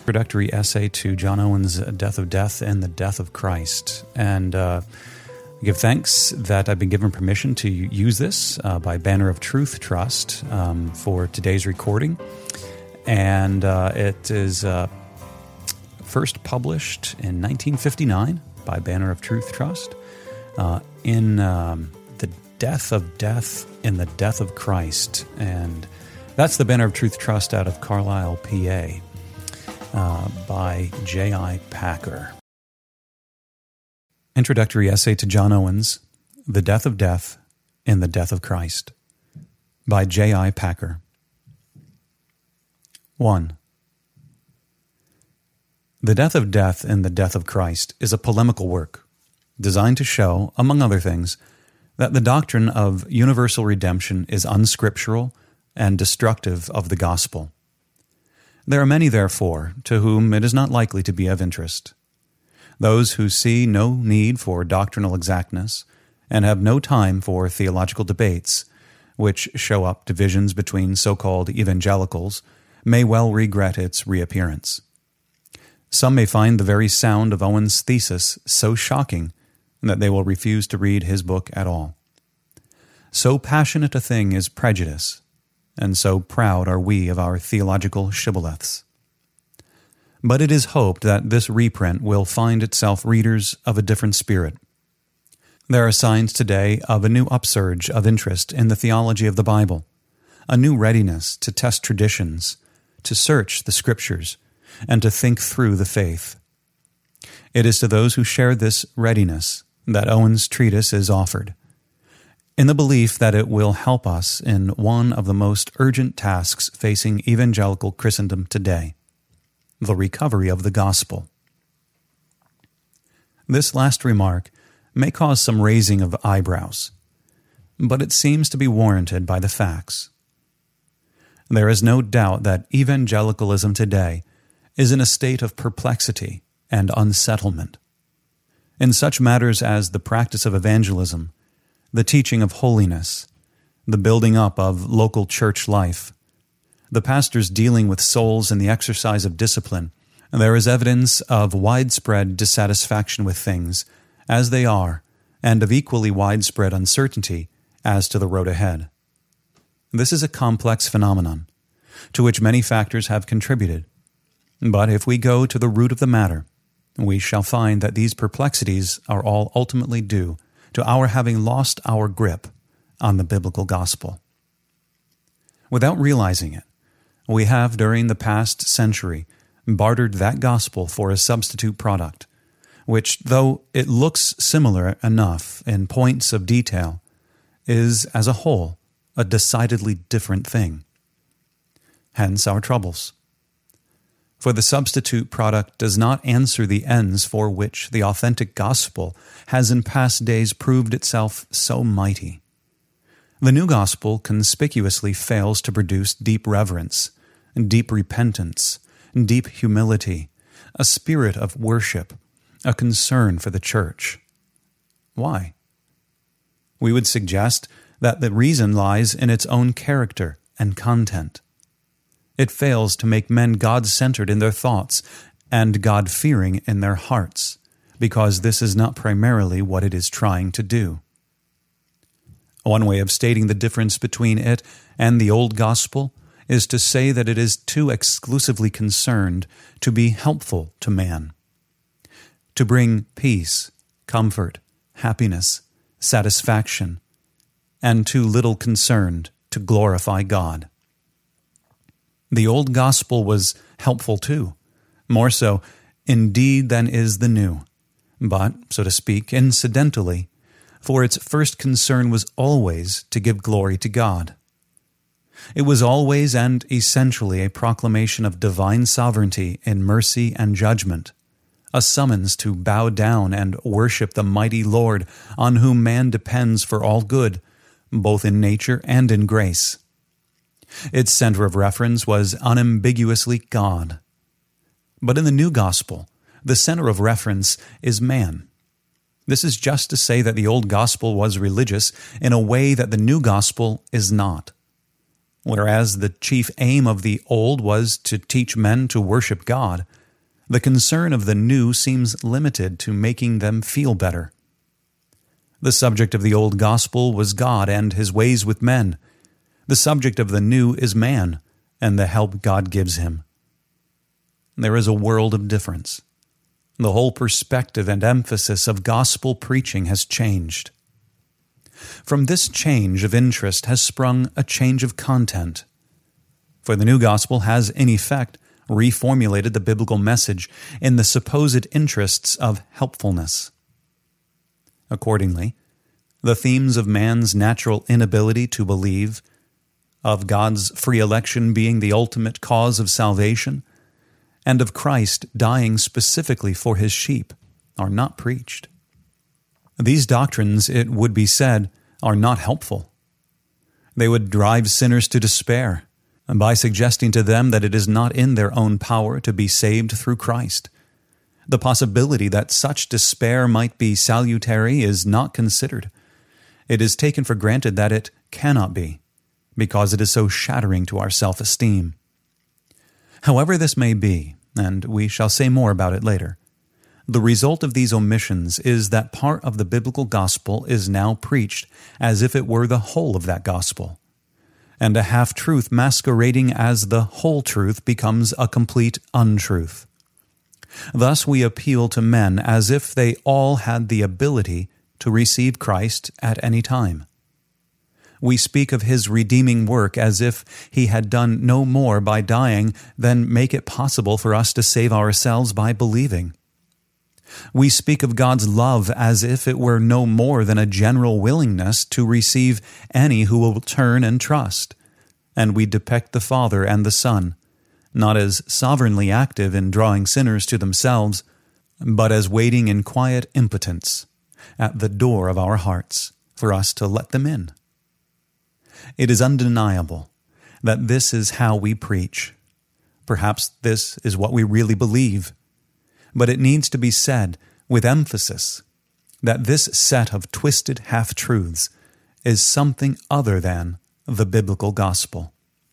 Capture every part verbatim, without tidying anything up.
introductory essay to John Owen's Death of Death and the Death of Christ. And uh, I give thanks that I've been given permission to use this uh, by Banner of Truth Trust um, for today's recording. And uh, it is uh, first published in nineteen fifty-nine by Banner of Truth Trust uh, in um, the Death of Death and the Death of Christ. And that's the Banner of Truth Trust out of Carlisle, P A, uh, by J I Packer. Introductory essay to John Owen's The Death of Death and the Death of Christ, by J I Packer. one. The Death of Death and the Death of Christ is a polemical work designed to show, among other things, that the doctrine of universal redemption is unscriptural and destructive of the gospel. There are many, therefore, to whom it is not likely to be of interest. Those who see no need for doctrinal exactness and have no time for theological debates, which show up divisions between so-called evangelicals, may well regret its reappearance. Some may find the very sound of Owen's thesis so shocking that they will refuse to read his book at all. So passionate a thing is prejudice, and so proud are we of our theological shibboleths. But it is hoped that this reprint will find itself readers of a different spirit. There are signs today of a new upsurge of interest in the theology of the Bible, a new readiness to test traditions, to search the Scriptures, and to think through the faith. It is to those who share this readiness that Owen's treatise is offered, in the belief that it will help us in one of the most urgent tasks facing evangelical Christendom today, the recovery of the gospel. This last remark may cause some raising of eyebrows, but it seems to be warranted by the facts. There is no doubt that evangelicalism today is in a state of perplexity and unsettlement. In such matters as the practice of evangelism, the teaching of holiness, the building up of local church life, the pastors dealing with souls in the exercise of discipline, there is evidence of widespread dissatisfaction with things as they are, and of equally widespread uncertainty as to the road ahead. This is a complex phenomenon, to which many factors have contributed. But if we go to the root of the matter, we shall find that these perplexities are all ultimately due to our having lost our grip on the biblical gospel. Without realizing it, we have during the past century bartered that gospel for a substitute product, which, though it looks similar enough in points of detail, is, as a whole, a decidedly different thing. Hence our troubles. For the substitute product does not answer the ends for which the authentic gospel has in past days proved itself so mighty. The new gospel conspicuously fails to produce deep reverence, deep repentance, deep humility, a spirit of worship, a concern for the church. Why? We would suggest that the reason lies in its own character and content. It fails to make men God-centered in their thoughts and God-fearing in their hearts, because this is not primarily what it is trying to do. One way of stating the difference between it and the old gospel is to say that it is too exclusively concerned to be helpful to man, to bring peace, comfort, happiness, satisfaction, and too little concerned to glorify God. The old gospel was helpful too, more so, indeed, than is the new, but, so to speak, incidentally, for its first concern was always to give glory to God. It was always and essentially a proclamation of divine sovereignty in mercy and judgment, a summons to bow down and worship the mighty Lord on whom man depends for all good, both in nature and in grace. Its center of reference was unambiguously God. But in the new gospel, the center of reference is man. This is just to say that the old gospel was religious in a way that the new gospel is not. Whereas the chief aim of the old was to teach men to worship God, The concern of the new seems limited to making them feel better. The subject of the old gospel was God and his ways with men. The subject of the new is man and the help God gives him. There is a world of difference. The whole perspective and emphasis of gospel preaching has changed. From this change of interest has sprung a change of content. For the new gospel has, in effect, reformulated the biblical message in the supposed interests of helpfulness. Accordingly, the themes of man's natural inability to believe, of God's free election being the ultimate cause of salvation, and of Christ dying specifically for his sheep, are not preached. These doctrines, it would be said, are not helpful. They would drive sinners to despair, by suggesting to them that it is not in their own power to be saved through Christ. The possibility that such despair might be salutary is not considered. It is taken for granted that it cannot be, because it is so shattering to our self-esteem. However this may be, and we shall say more about it later, the result of these omissions is that part of the biblical gospel is now preached as if it were the whole of that gospel, and a half-truth masquerading as the whole truth becomes a complete untruth. Thus we appeal to men as if they all had the ability to receive Christ at any time. We speak of his redeeming work as if he had done no more by dying than make it possible for us to save ourselves by believing. We speak of God's love as if it were no more than a general willingness to receive any who will turn and trust, and we depict the Father and the Son, not as sovereignly active in drawing sinners to themselves, but as waiting in quiet impotence at the door of our hearts for us to let them in. It is undeniable that this is how we preach. Perhaps this is what we really believe. But it needs to be said with emphasis that this set of twisted half-truths is something other than the biblical gospel.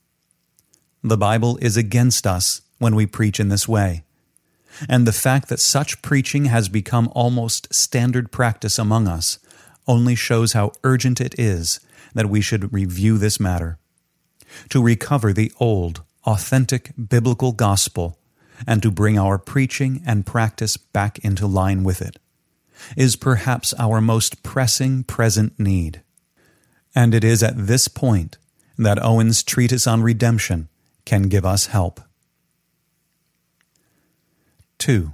The Bible is against us when we preach in this way, and the fact that such preaching has become almost standard practice among us only shows how urgent it is that we should review this matter. To recover the old, authentic biblical gospel and to bring our preaching and practice back into line with it is perhaps our most pressing present need. And it is at this point that Owen's treatise on redemption can give us help. Two.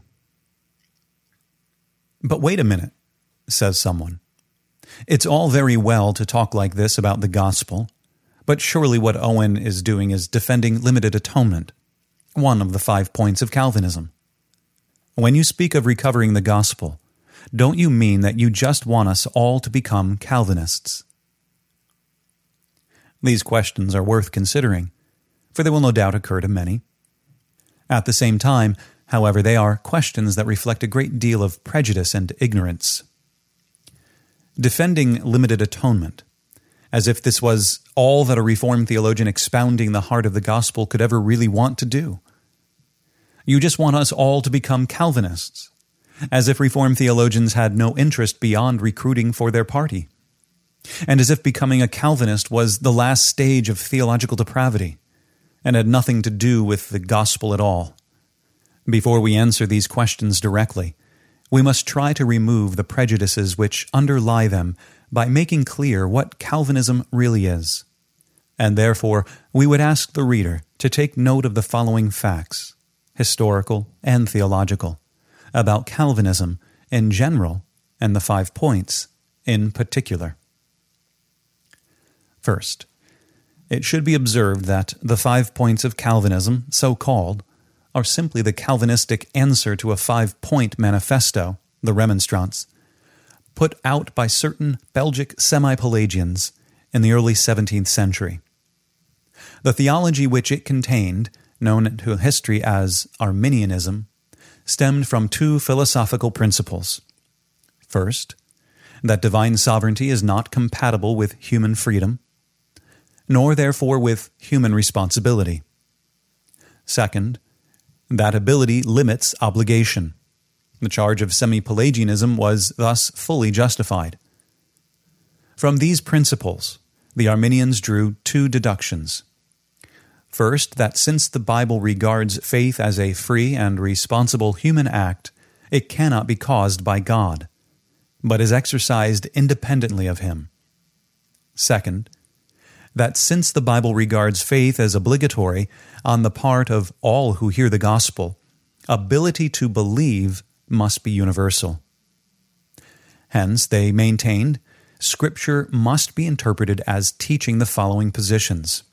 But wait a minute, says someone. It's all very well to talk like this about the gospel, but surely what Owen is doing is defending limited atonement, one of the five points of Calvinism. When you speak of recovering the gospel, don't you mean that you just want us all to become Calvinists? These questions are worth considering, for they will no doubt occur to many. At the same time, however, they are questions that reflect a great deal of prejudice and ignorance. Defending limited atonement, as if this was all that a Reformed theologian expounding the heart of the gospel could ever really want to do. You just want us all to become Calvinists, as if Reformed theologians had no interest beyond recruiting for their party, and as if becoming a Calvinist was the last stage of theological depravity, and had nothing to do with the gospel at all. Before we answer these questions directly, we must try to remove the prejudices which underlie them by making clear what Calvinism really is. And therefore, we would ask the reader to take note of the following facts, historical and theological, about Calvinism in general and the five points in particular. First, it should be observed that the five points of Calvinism, so called, are simply the Calvinistic answer to a five-point manifesto, the Remonstrance, put out by certain Belgic semi-Pelagians in the early seventeenth century. The theology which it contained, known to history as Arminianism, stemmed from two philosophical principles. First, that divine sovereignty is not compatible with human freedom, nor therefore with human responsibility. Second, That ability limits obligation. The charge of semi-Pelagianism was thus fully justified. From these principles, the Arminians drew two deductions. First, that since the Bible regards faith as a free and responsible human act, it cannot be caused by God, but is exercised independently of Him. Second, that since the Bible regards faith as obligatory on the part of all who hear the gospel, ability to believe must be universal. Hence, they maintained, Scripture must be interpreted as teaching the following positions.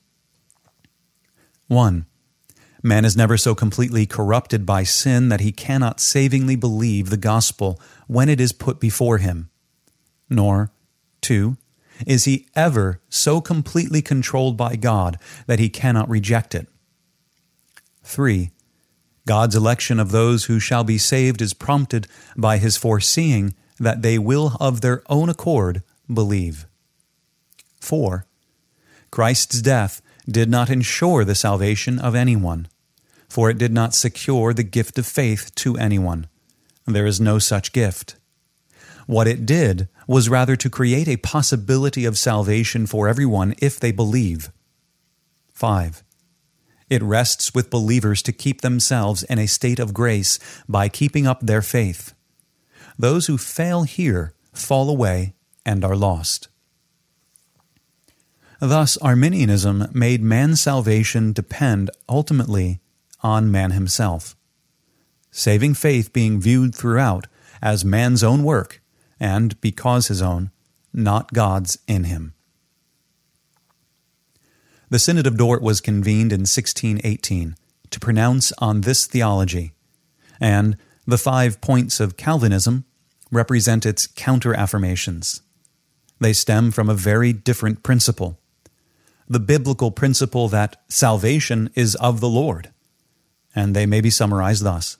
one. Man is never so completely corrupted by sin that he cannot savingly believe the gospel when it is put before him. Nor, two, is he ever so completely controlled by God that he cannot reject it. Three, God's election of those who shall be saved is prompted by His foreseeing that they will of their own accord believe. Four, Christ's death did not ensure the salvation of anyone, for it did not secure the gift of faith to anyone. There is no such gift. What it did was rather to create a possibility of salvation for everyone if they believe. Five, It rests with believers to keep themselves in a state of grace by keeping up their faith. Those who fail here fall away and are lost. Thus, Arminianism made man's salvation depend ultimately on man himself, saving faith being viewed throughout as man's own work, and, because his own, not God's in him. The Synod of Dort was convened in sixteen eighteen to pronounce on this theology, and the five points of Calvinism represent its counter-affirmations. They stem from a very different principle, the biblical principle that salvation is of the Lord, and they may be summarized thus.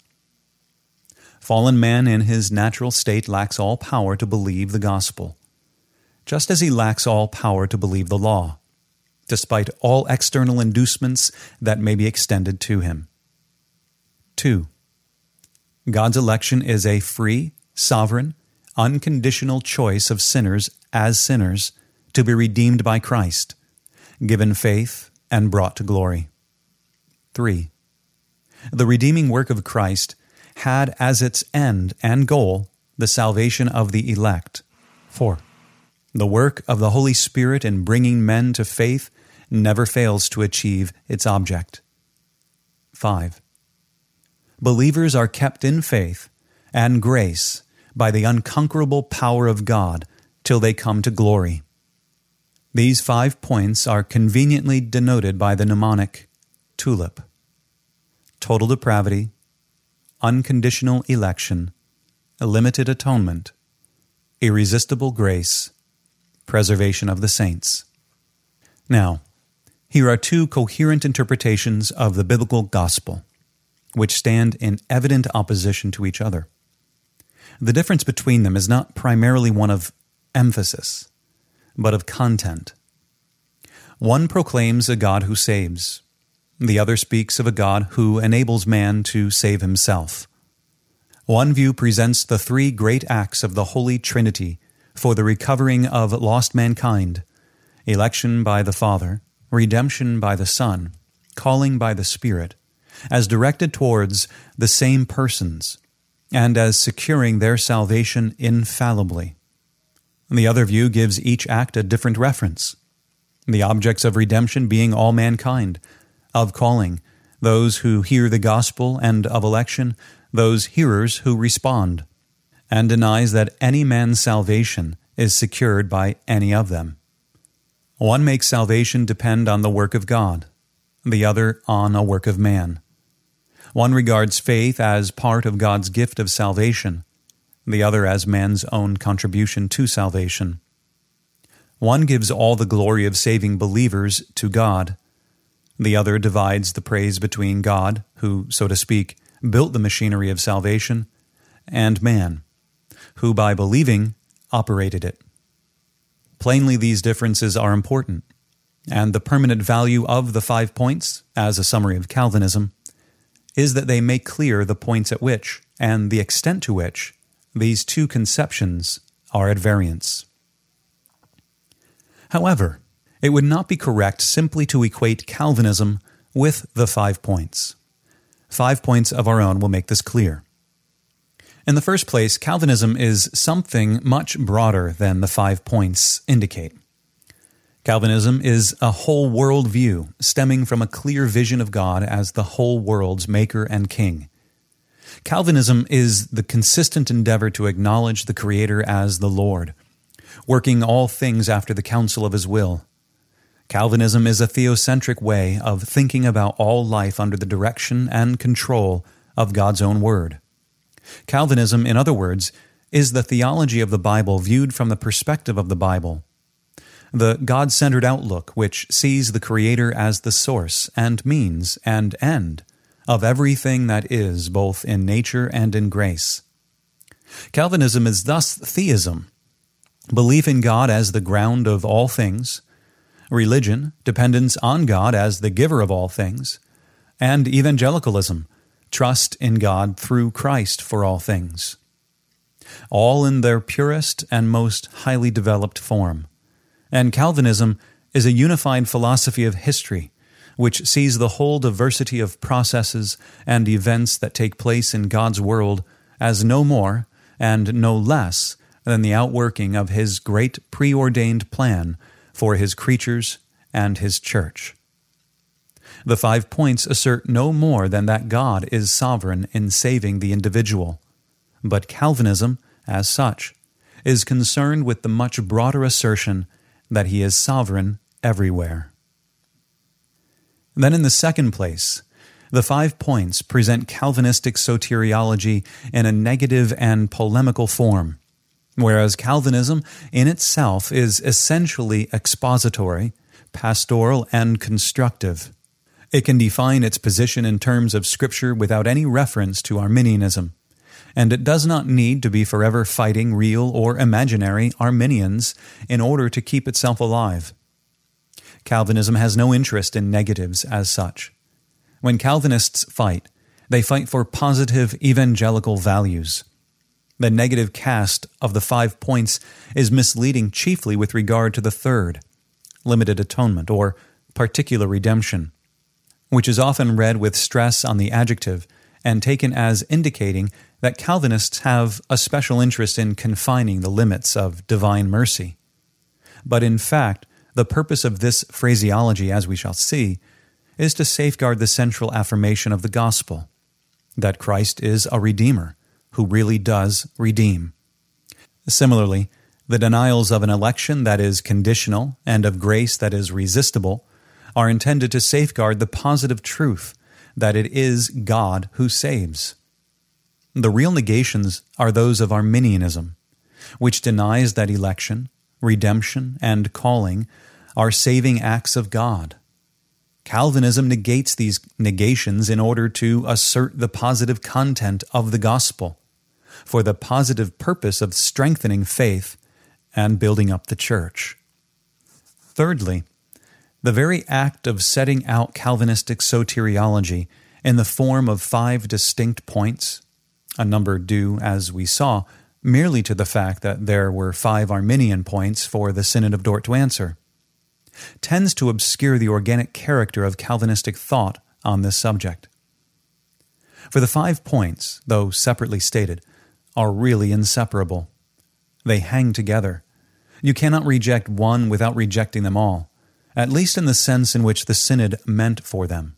Fallen man in his natural state lacks all power to believe the gospel, just as he lacks all power to believe the law, despite all external inducements that may be extended to him. Two, God's election is a free, sovereign, unconditional choice of sinners as sinners to be redeemed by Christ, given faith, and brought to glory. Three, The redeeming work of Christ had as its end and goal the salvation of the elect. Four, The work of the Holy Spirit in bringing men to faith never fails to achieve its object. Five, Believers are kept in faith and grace by the unconquerable power of God till they come to glory. These five points are conveniently denoted by the mnemonic TULIP: total depravity, unconditional election, limited atonement, irresistible grace, preservation of the saints. Now, here are two coherent interpretations of the biblical gospel, which stand in evident opposition to each other. The difference between them is not primarily one of emphasis, but of content. One proclaims a God who saves. The other speaks of a God who enables man to save himself. One view presents the three great acts of the Holy Trinity for the recovering of lost mankind: election by the Father, redemption by the Son, calling by the Spirit, as directed towards the same persons, and as securing their salvation infallibly. The other view gives each act a different reference, the objects of redemption being all mankind, of calling, those who hear the gospel, and of election, those hearers who respond, and denies that any man's salvation is secured by any of them. One makes salvation depend on the work of God, the other on a work of man. One regards faith as part of God's gift of salvation, the other as man's own contribution to salvation. One gives all the glory of saving believers to God. The other divides the praise between God, who, so to speak, built the machinery of salvation, and man, who by believing operated it. Plainly, these differences are important, and the permanent value of the five points, as a summary of Calvinism, is that they make clear the points at which, and the extent to which, these two conceptions are at variance. However, it would not be correct simply to equate Calvinism with the five points. Five points of our own will make this clear. In the first place, Calvinism is something much broader than the five points indicate. Calvinism is a whole world view stemming from a clear vision of God as the whole world's maker and king. Calvinism is the consistent endeavor to acknowledge the Creator as the Lord, working all things after the counsel of His will. Calvinism is a theocentric way of thinking about all life under the direction and control of God's own Word. Calvinism, in other words, is the theology of the Bible viewed from the perspective of the Bible. The God-centered outlook which sees the Creator as the source and means and end of everything that is, both in nature and in grace. Calvinism is thus theism, belief in God as the ground of all things, religion, dependence on God as the giver of all things, and evangelicalism, trust in God through Christ for all things. All in their purest and most highly developed form. And Calvinism is a unified philosophy of history, which sees the whole diversity of processes and events that take place in God's world as no more and no less than the outworking of His great preordained plan for His creatures and His church. The five points assert no more than that God is sovereign in saving the individual, but Calvinism, as such, is concerned with the much broader assertion that He is sovereign everywhere. Then in the second place, the five points present Calvinistic soteriology in a negative and polemical form, whereas Calvinism in itself is essentially expository, pastoral, and constructive. It can define its position in terms of Scripture without any reference to Arminianism, and it does not need to be forever fighting real or imaginary Arminians in order to keep itself alive. Calvinism has no interest in negatives as such. When Calvinists fight, they fight for positive evangelical values. The negative cast of the five points is misleading chiefly with regard to the third, limited atonement or particular redemption, which is often read with stress on the adjective and taken as indicating that Calvinists have a special interest in confining the limits of divine mercy. But in fact, the purpose of this phraseology, as we shall see, is to safeguard the central affirmation of the gospel, that Christ is a Redeemer who really does redeem. Similarly, the denials of an election that is conditional and of grace that is resistible are intended to safeguard the positive truth that it is God who saves. The real negations are those of Arminianism, which denies that election, redemption, and calling are saving acts of God. Calvinism negates these negations in order to assert the positive content of the gospel, for the positive purpose of strengthening faith and building up the church. Thirdly, the very act of setting out Calvinistic soteriology in the form of five distinct points, a number due, as we saw, merely to the fact that there were five Arminian points for the Synod of Dort to answer, tends to obscure the organic character of Calvinistic thought on this subject. For the five points, though separately stated, are really inseparable. They hang together. You cannot reject one without rejecting them all, at least in the sense in which the Synod meant for them.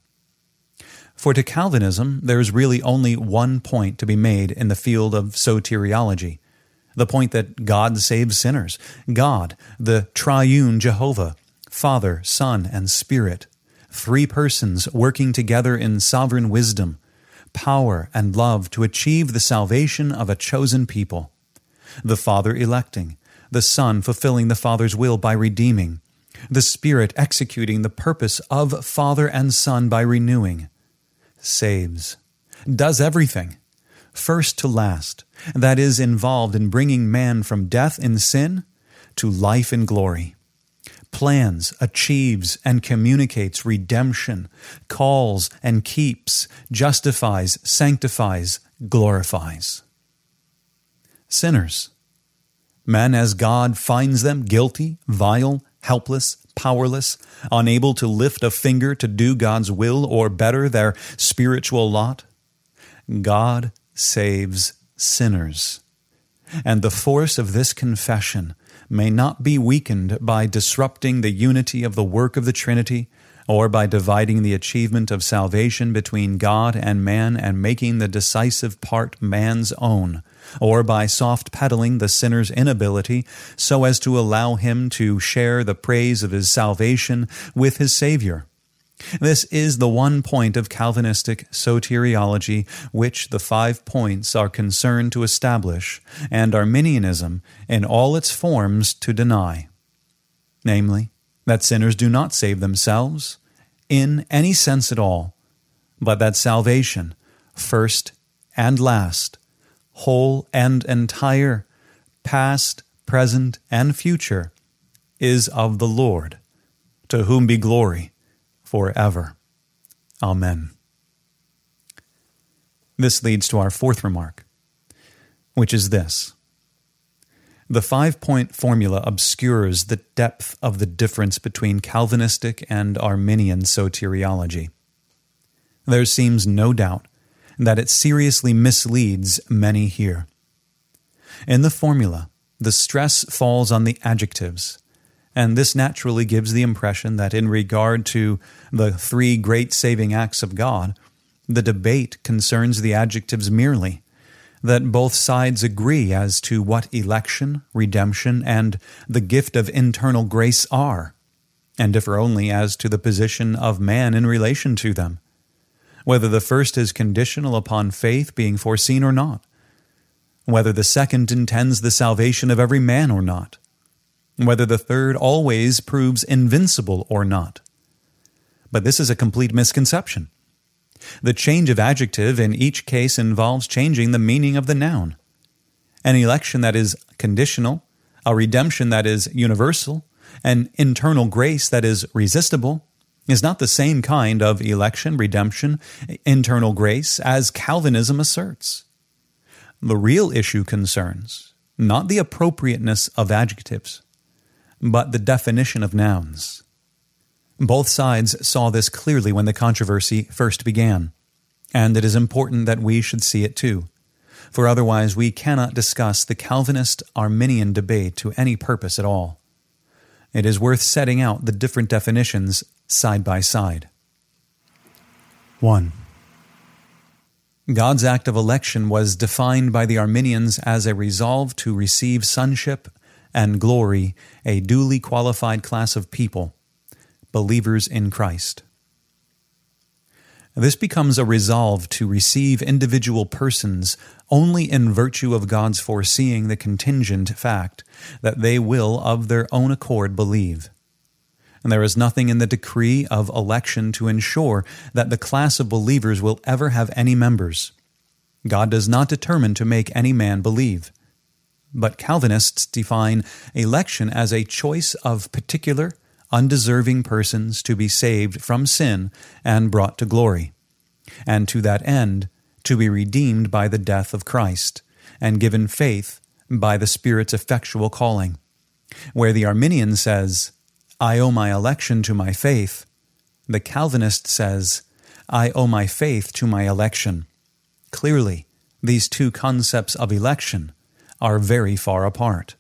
For to Calvinism, there is really only one point to be made in the field of soteriology, the point that God saves sinners, God, the triune Jehovah, Father, Son, and Spirit, three persons working together in sovereign wisdom, power, and love to achieve the salvation of a chosen people, the Father electing, the Son fulfilling the Father's will by redeeming, the Spirit executing the purpose of Father and Son by renewing, saves, does everything, first to last, that is involved in bringing man from death in sin to life in glory, plans, achieves, and communicates redemption, calls and keeps, justifies, sanctifies, glorifies. Sinners. Men as God finds them guilty, vile, helpless, powerless, unable to lift a finger to do God's will or better their spiritual lot. God saves sinners. And the force of this confession may not be weakened by disrupting the unity of the work of the Trinity, or by dividing the achievement of salvation between God and man and making the decisive part man's own, or by soft-pedaling the sinner's inability so as to allow him to share the praise of his salvation with his Savior. This is the one point of Calvinistic soteriology which the five points are concerned to establish, and Arminianism in all its forms to deny. Namely, that sinners do not save themselves, in any sense at all, but that salvation, first and last, whole and entire, past, present, and future, is of the Lord, to whom be glory forever. Amen. This leads to our fourth remark, which is this. The five-point formula obscures the depth of the difference between Calvinistic and Arminian soteriology. There seems no doubt that it seriously misleads many here. In the formula, the stress falls on the adjectives, and this naturally gives the impression that in regard to the three great saving acts of God, the debate concerns the adjectives merely, that both sides agree as to what election, redemption, and the gift of internal grace are, and differ only as to the position of man in relation to them, whether the first is conditional upon faith being foreseen or not, whether the second intends the salvation of every man or not, whether the third always proves invincible or not. But this is a complete misconception. The change of adjective in each case involves changing the meaning of the noun. An election that is conditional, a redemption that is universal, an internal grace that is resistible, is not the same kind of election, redemption, internal grace as Calvinism asserts. The real issue concerns not the appropriateness of adjectives, but the definition of nouns. Both sides saw this clearly when the controversy first began, and it is important that we should see it too, for otherwise we cannot discuss the Calvinist-Arminian debate to any purpose at all. It is worth setting out the different definitions side by side. one. God's act of election was defined by the Arminians as a resolve to receive sonship and glory, a duly qualified class of people, believers in Christ. This becomes a resolve to receive individual persons only in virtue of God's foreseeing the contingent fact that they will of their own accord believe. And there is nothing in the decree of election to ensure that the class of believers will ever have any members. God does not determine to make any man believe. But Calvinists define election as a choice of particular, undeserving persons to be saved from sin and brought to glory, and to that end to be redeemed by the death of Christ, and given faith by the Spirit's effectual calling. Where the Arminian says, I owe my election to my faith, the Calvinist says, I owe my faith to my election. Clearly, these two concepts of election are very far apart.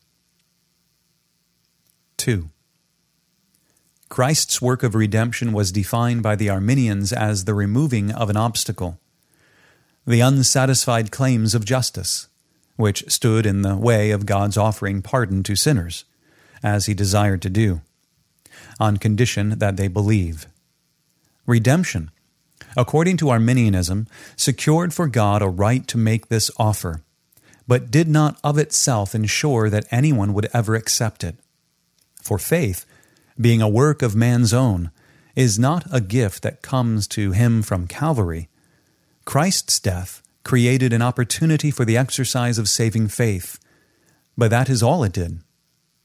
two. Christ's work of redemption was defined by the Arminians as the removing of an obstacle, the unsatisfied claims of justice, which stood in the way of God's offering pardon to sinners, as he desired to do, on condition that they believe. Redemption, according to Arminianism, secured for God a right to make this offer, but did not of itself ensure that anyone would ever accept it. For faith, being a work of man's own, is not a gift that comes to him from Calvary. Christ's death created an opportunity for the exercise of saving faith, but that is all it did.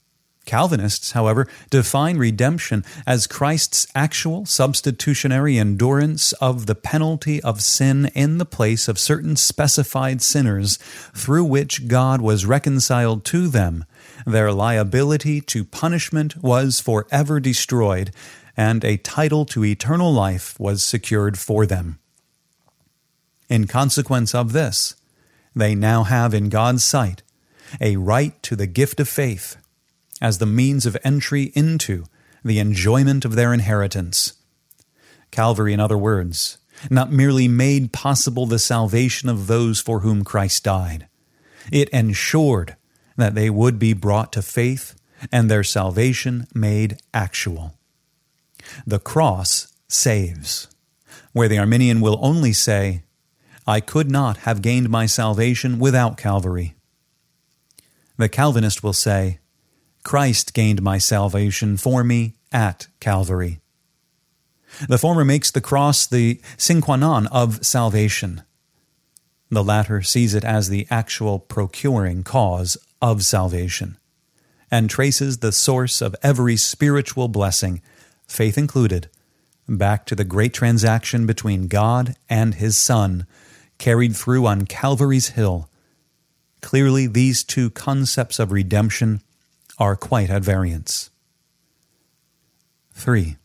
Calvinists, however, define redemption as Christ's actual substitutionary endurance of the penalty of sin in the place of certain specified sinners through which God was reconciled to them. Their liability to punishment was forever destroyed, and a title to eternal life was secured for them. In consequence of this, they now have in God's sight a right to the gift of faith as the means of entry into the enjoyment of their inheritance. Calvary, in other words, not merely made possible the salvation of those for whom Christ died. It ensured that they would be brought to faith and their salvation made actual. The cross saves, where the Arminian will only say, I could not have gained my salvation without Calvary. The Calvinist will say, Christ gained my salvation for me at Calvary. The former makes the cross the sine qua non of salvation. The latter sees it as the actual procuring cause of salvation, and traces the source of every spiritual blessing, faith included, back to the great transaction between God and His Son, carried through on Calvary's hill. Clearly, these two concepts of redemption are quite at variance. three.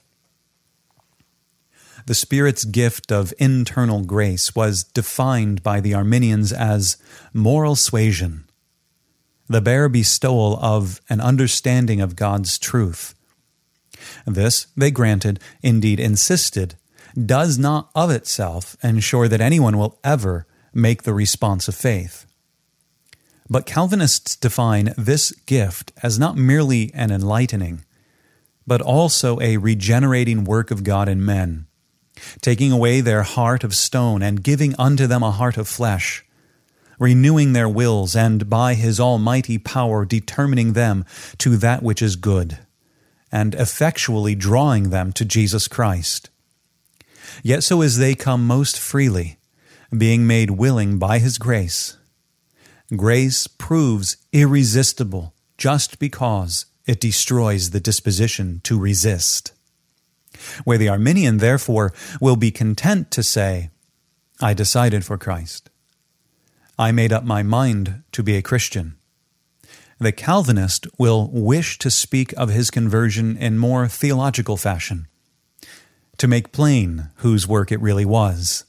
The Spirit's gift of internal grace was defined by the Arminians as moral suasion, the bare bestowal of an understanding of God's truth. This, they granted, indeed insisted, does not of itself ensure that anyone will ever make the response of faith. But Calvinists define this gift as not merely an enlightening, but also a regenerating work of God in men, taking away their heart of stone and giving unto them a heart of flesh, renewing their wills, and by His almighty power determining them to that which is good, and effectually drawing them to Jesus Christ. Yet so as they come most freely, being made willing by His grace, grace proves irresistible just because it destroys the disposition to resist. Where the Arminian, therefore, will be content to say, I decided for Christ. I made up my mind to be a Christian. The Calvinist will wish to speak of his conversion in more theological fashion, to make plain whose work it really was.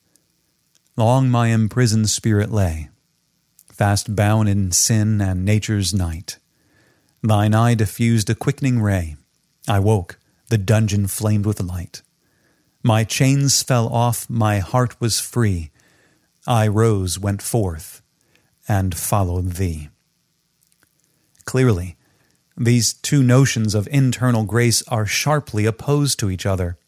Long my imprisoned spirit lay, fast bound in sin and nature's night. Thine eye diffused a quickening ray. I woke, the dungeon flamed with light. My chains fell off, my heart was free. I rose, went forth, and followed thee. Clearly, these two notions of internal grace are sharply opposed to each other.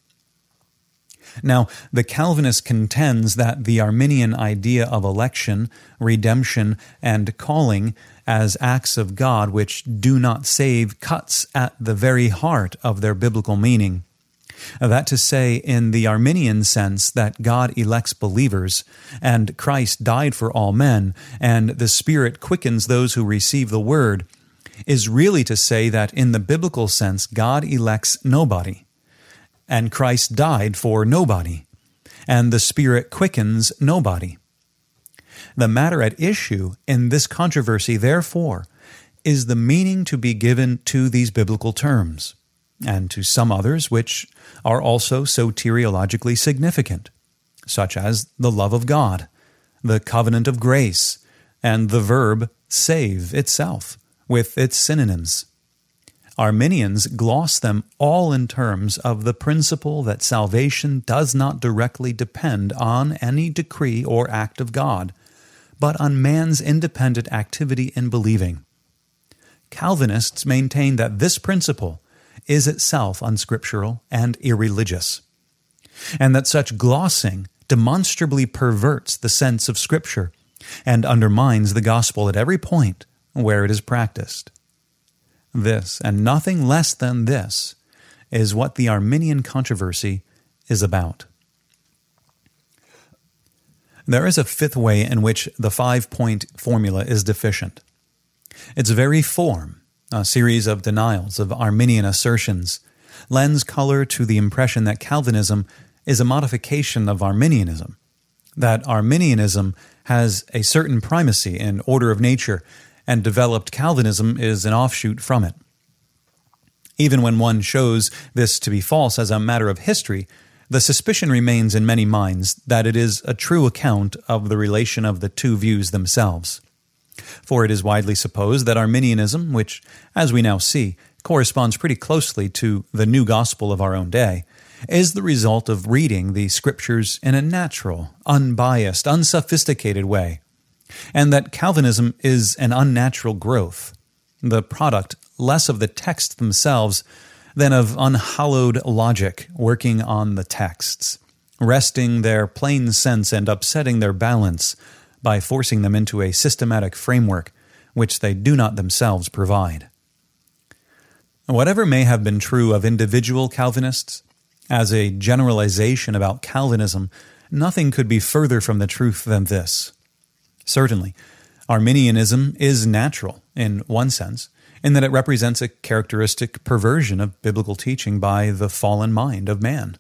Now, the Calvinist contends that the Arminian idea of election, redemption, and calling as acts of God which do not save cuts at the very heart of their biblical meaning. That to say, in the Arminian sense, that God elects believers, and Christ died for all men, and the Spirit quickens those who receive the Word, is really to say that in the biblical sense, God elects nobody, and Christ died for nobody, and the Spirit quickens nobody. The matter at issue in this controversy, therefore, is the meaning to be given to these biblical terms, and to some others which are also soteriologically significant, such as the love of God, the covenant of grace, and the verb save itself, with its synonyms. Arminians gloss them all in terms of the principle that salvation does not directly depend on any decree or act of God, but on man's independent activity in believing. Calvinists maintain that this principle is itself unscriptural and irreligious, and that such glossing demonstrably perverts the sense of Scripture and undermines the gospel at every point where it is practiced. This, and nothing less than this, is what the Arminian controversy is about. There is a fifth way in which the five-point formula is deficient. Its very form a series of denials of Arminian assertions, lends color to the impression that Calvinism is a modification of Arminianism, that Arminianism has a certain primacy in order of nature, and developed Calvinism is an offshoot from it. Even when one shows this to be false as a matter of history, the suspicion remains in many minds that it is a true account of the relation of the two views themselves. For it is widely supposed that Arminianism, which, as we now see, corresponds pretty closely to the new gospel of our own day, is the result of reading the Scriptures in a natural, unbiased, unsophisticated way, and that Calvinism is an unnatural growth, the product less of the texts themselves than of unhallowed logic working on the texts, wresting their plain sense and upsetting their balance by forcing them into a systematic framework which they do not themselves provide. Whatever may have been true of individual Calvinists, as a generalization about Calvinism, nothing could be further from the truth than this. Certainly, Arminianism is natural, in one sense, in that it represents a characteristic perversion of biblical teaching by the fallen mind of man,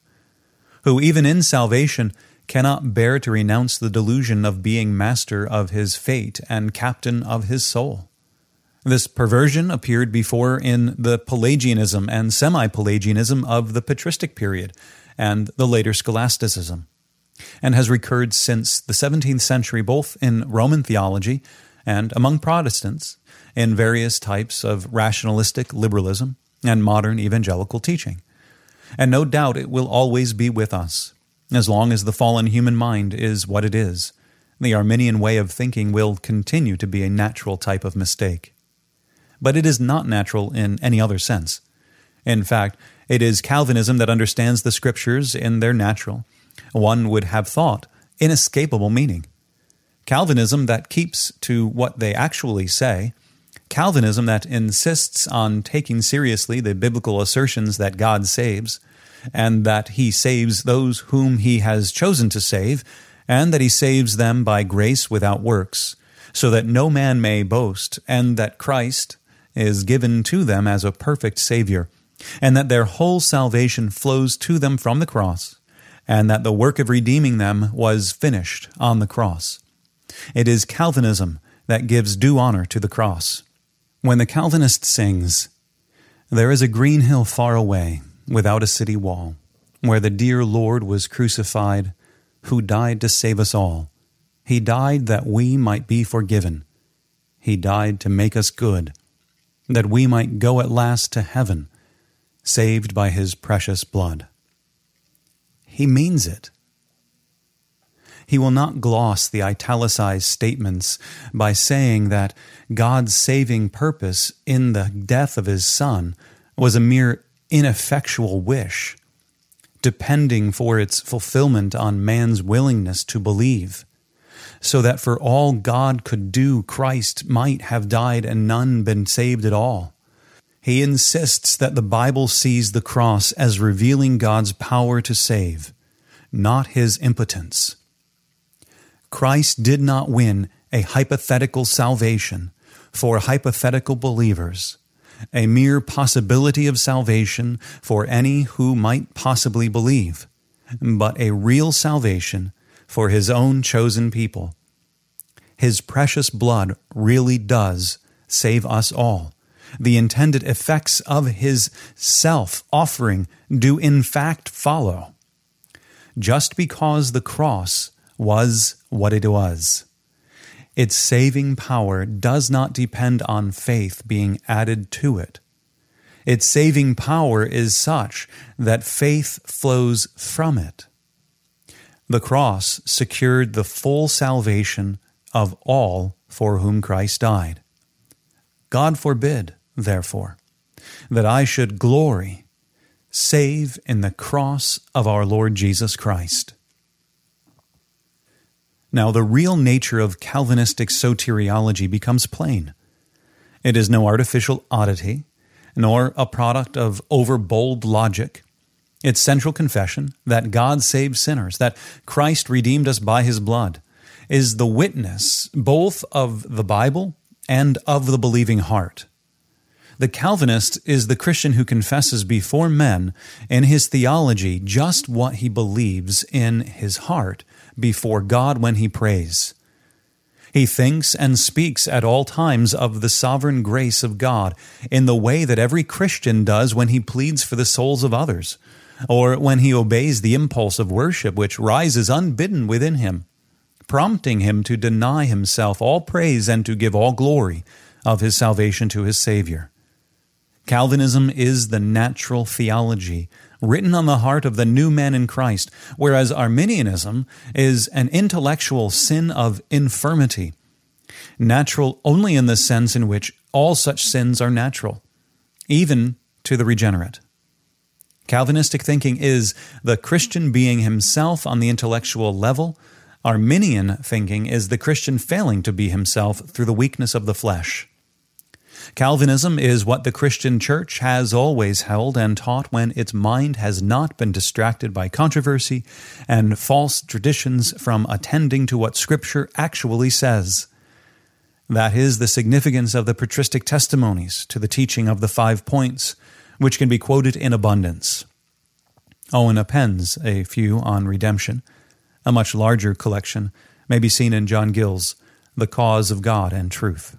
who even in salvation cannot bear to renounce the delusion of being master of his fate and captain of his soul. This perversion appeared before in the Pelagianism and semi-Pelagianism of the patristic period and the later scholasticism, and has recurred since the seventeenth century both in Roman theology and among Protestants in various types of rationalistic liberalism and modern evangelical teaching. And no doubt it will always be with us. As long as the fallen human mind is what it is, the Arminian way of thinking will continue to be a natural type of mistake. But it is not natural in any other sense. In fact, it is Calvinism that understands the Scriptures in their natural, one would have thought, inescapable meaning. Calvinism that keeps to what they actually say, Calvinism that insists on taking seriously the biblical assertions that God saves, and that He saves those whom He has chosen to save, and that He saves them by grace without works, so that no man may boast, and that Christ is given to them as a perfect Savior, and that their whole salvation flows to them from the cross, and that the work of redeeming them was finished on the cross. It is Calvinism that gives due honor to the cross. When the Calvinist sings, "There is a green hill far away, without a city wall, where the dear Lord was crucified, who died to save us all. He died that we might be forgiven. He died to make us good, that we might go at last to heaven, saved by His precious blood." He means it. He will not gloss the italicized statements by saying that God's saving purpose in the death of His Son was a mere ineffectual wish, depending for its fulfillment on man's willingness to believe, so that for all God could do, Christ might have died and none been saved at all. He insists that the Bible sees the cross as revealing God's power to save, not His impotence. Christ did not win a hypothetical salvation for hypothetical believers, a mere possibility of salvation for any who might possibly believe, but a real salvation for His own chosen people. His precious blood really does save us all. The intended effects of His self-offering do in fact follow. Just because the cross was what it was, its saving power does not depend on faith being added to it. Its saving power is such that faith flows from it. The cross secured the full salvation of all for whom Christ died. God forbid, therefore, that I should glory save in the cross of our Lord Jesus Christ. Now, the real nature of Calvinistic soteriology becomes plain. It is no artificial oddity, nor a product of overbold logic. Its central confession that God saves sinners, that Christ redeemed us by His blood, is the witness both of the Bible and of the believing heart. The Calvinist is the Christian who confesses before men in his theology just what he believes in his heart before God when he prays. He thinks and speaks at all times of the sovereign grace of God in the way that every Christian does when he pleads for the souls of others, or when he obeys the impulse of worship which rises unbidden within him, prompting him to deny himself all praise and to give all glory of his salvation to his Savior. Calvinism is the natural theology written on the heart of the new man in Christ, whereas Arminianism is an intellectual sin of infirmity, natural only in the sense in which all such sins are natural, even to the regenerate. Calvinistic thinking is the Christian being himself on the intellectual level. Arminian thinking is the Christian failing to be himself through the weakness of the flesh. Calvinism is what the Christian church has always held and taught when its mind has not been distracted by controversy and false traditions from attending to what Scripture actually says. That is the significance of the patristic testimonies to the teaching of the five points, which can be quoted in abundance. Owen appends a few on redemption. A much larger collection may be seen in John Gill's The Cause of God and Truth.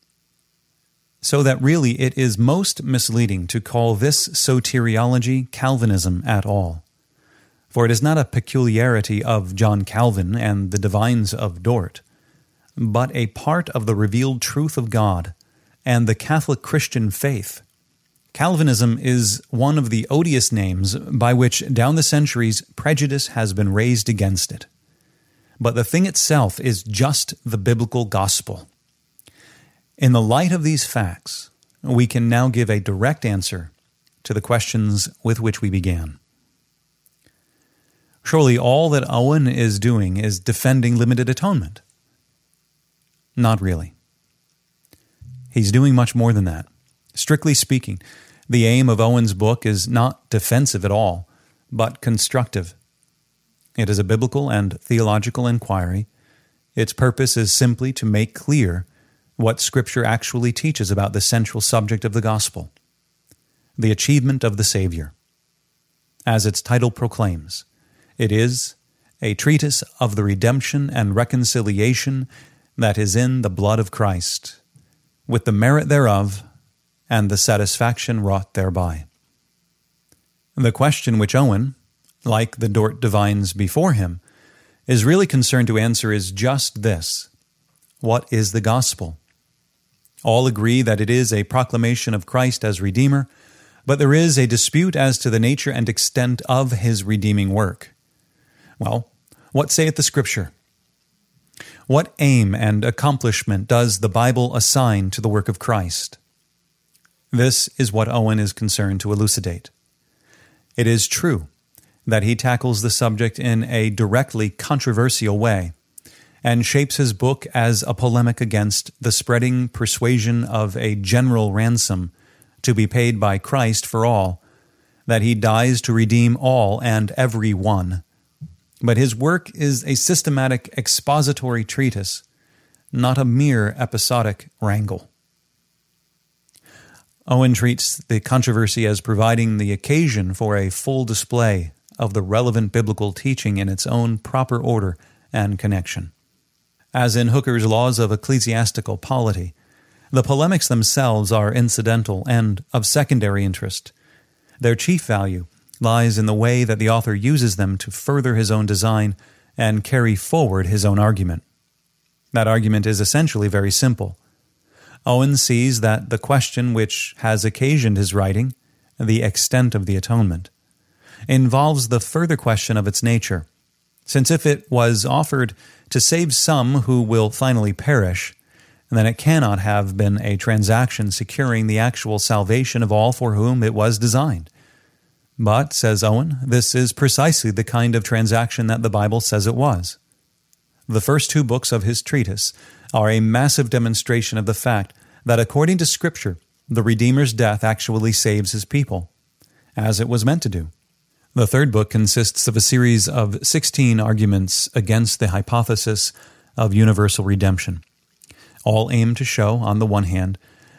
So that really it is most misleading to call this soteriology Calvinism at all. For it is not a peculiarity of John Calvin and the divines of Dort, but a part of the revealed truth of God and the Catholic Christian faith. Calvinism is one of the odious names by which, down the centuries, prejudice has been raised against it. But the thing itself is just the biblical gospel. In the light of these facts, we can now give a direct answer to the questions with which we began. Surely all that Owen is doing is defending limited atonement. Not really. He's doing much more than that. Strictly speaking, the aim of Owen's book is not defensive at all, but constructive. It is a biblical and theological inquiry. Its purpose is simply to make clear what Scripture actually teaches about the central subject of the gospel, the achievement of the Savior. As its title proclaims, it is a treatise of the redemption and reconciliation that is in the blood of Christ, with the merit thereof and the satisfaction wrought thereby. The question which Owen, like the Dort divines before him, is really concerned to answer is just this: what is the gospel? All agree that it is a proclamation of Christ as Redeemer, but there is a dispute as to the nature and extent of his redeeming work. Well, what saith the Scripture? What aim and accomplishment does the Bible assign to the work of Christ? This is what Owen is concerned to elucidate. It is true that he tackles the subject in a directly controversial way, and shapes his book as a polemic against the spreading persuasion of a general ransom to be paid by Christ for all, that he dies to redeem all and every one. But his work is a systematic expository treatise, not a mere episodic wrangle. Owen treats the controversy as providing the occasion for a full display of the relevant biblical teaching in its own proper order and connection. As in Hooker's Laws of Ecclesiastical Polity, the polemics themselves are incidental and of secondary interest. Their chief value lies in the way that the author uses them to further his own design and carry forward his own argument. That argument is essentially very simple. Owen sees that the question which has occasioned his writing, the extent of the atonement, involves the further question of its nature, since if it was offered to save some who will finally perish, then it cannot have been a transaction securing the actual salvation of all for whom it was designed. But, says Owen, this is precisely the kind of transaction that the Bible says it was. The first two books of his treatise are a massive demonstration of the fact that according to Scripture, the Redeemer's death actually saves his people, as it was meant to do. The third book consists of a series of sixteen arguments against the hypothesis of universal redemption. All aim to show, on the one hand,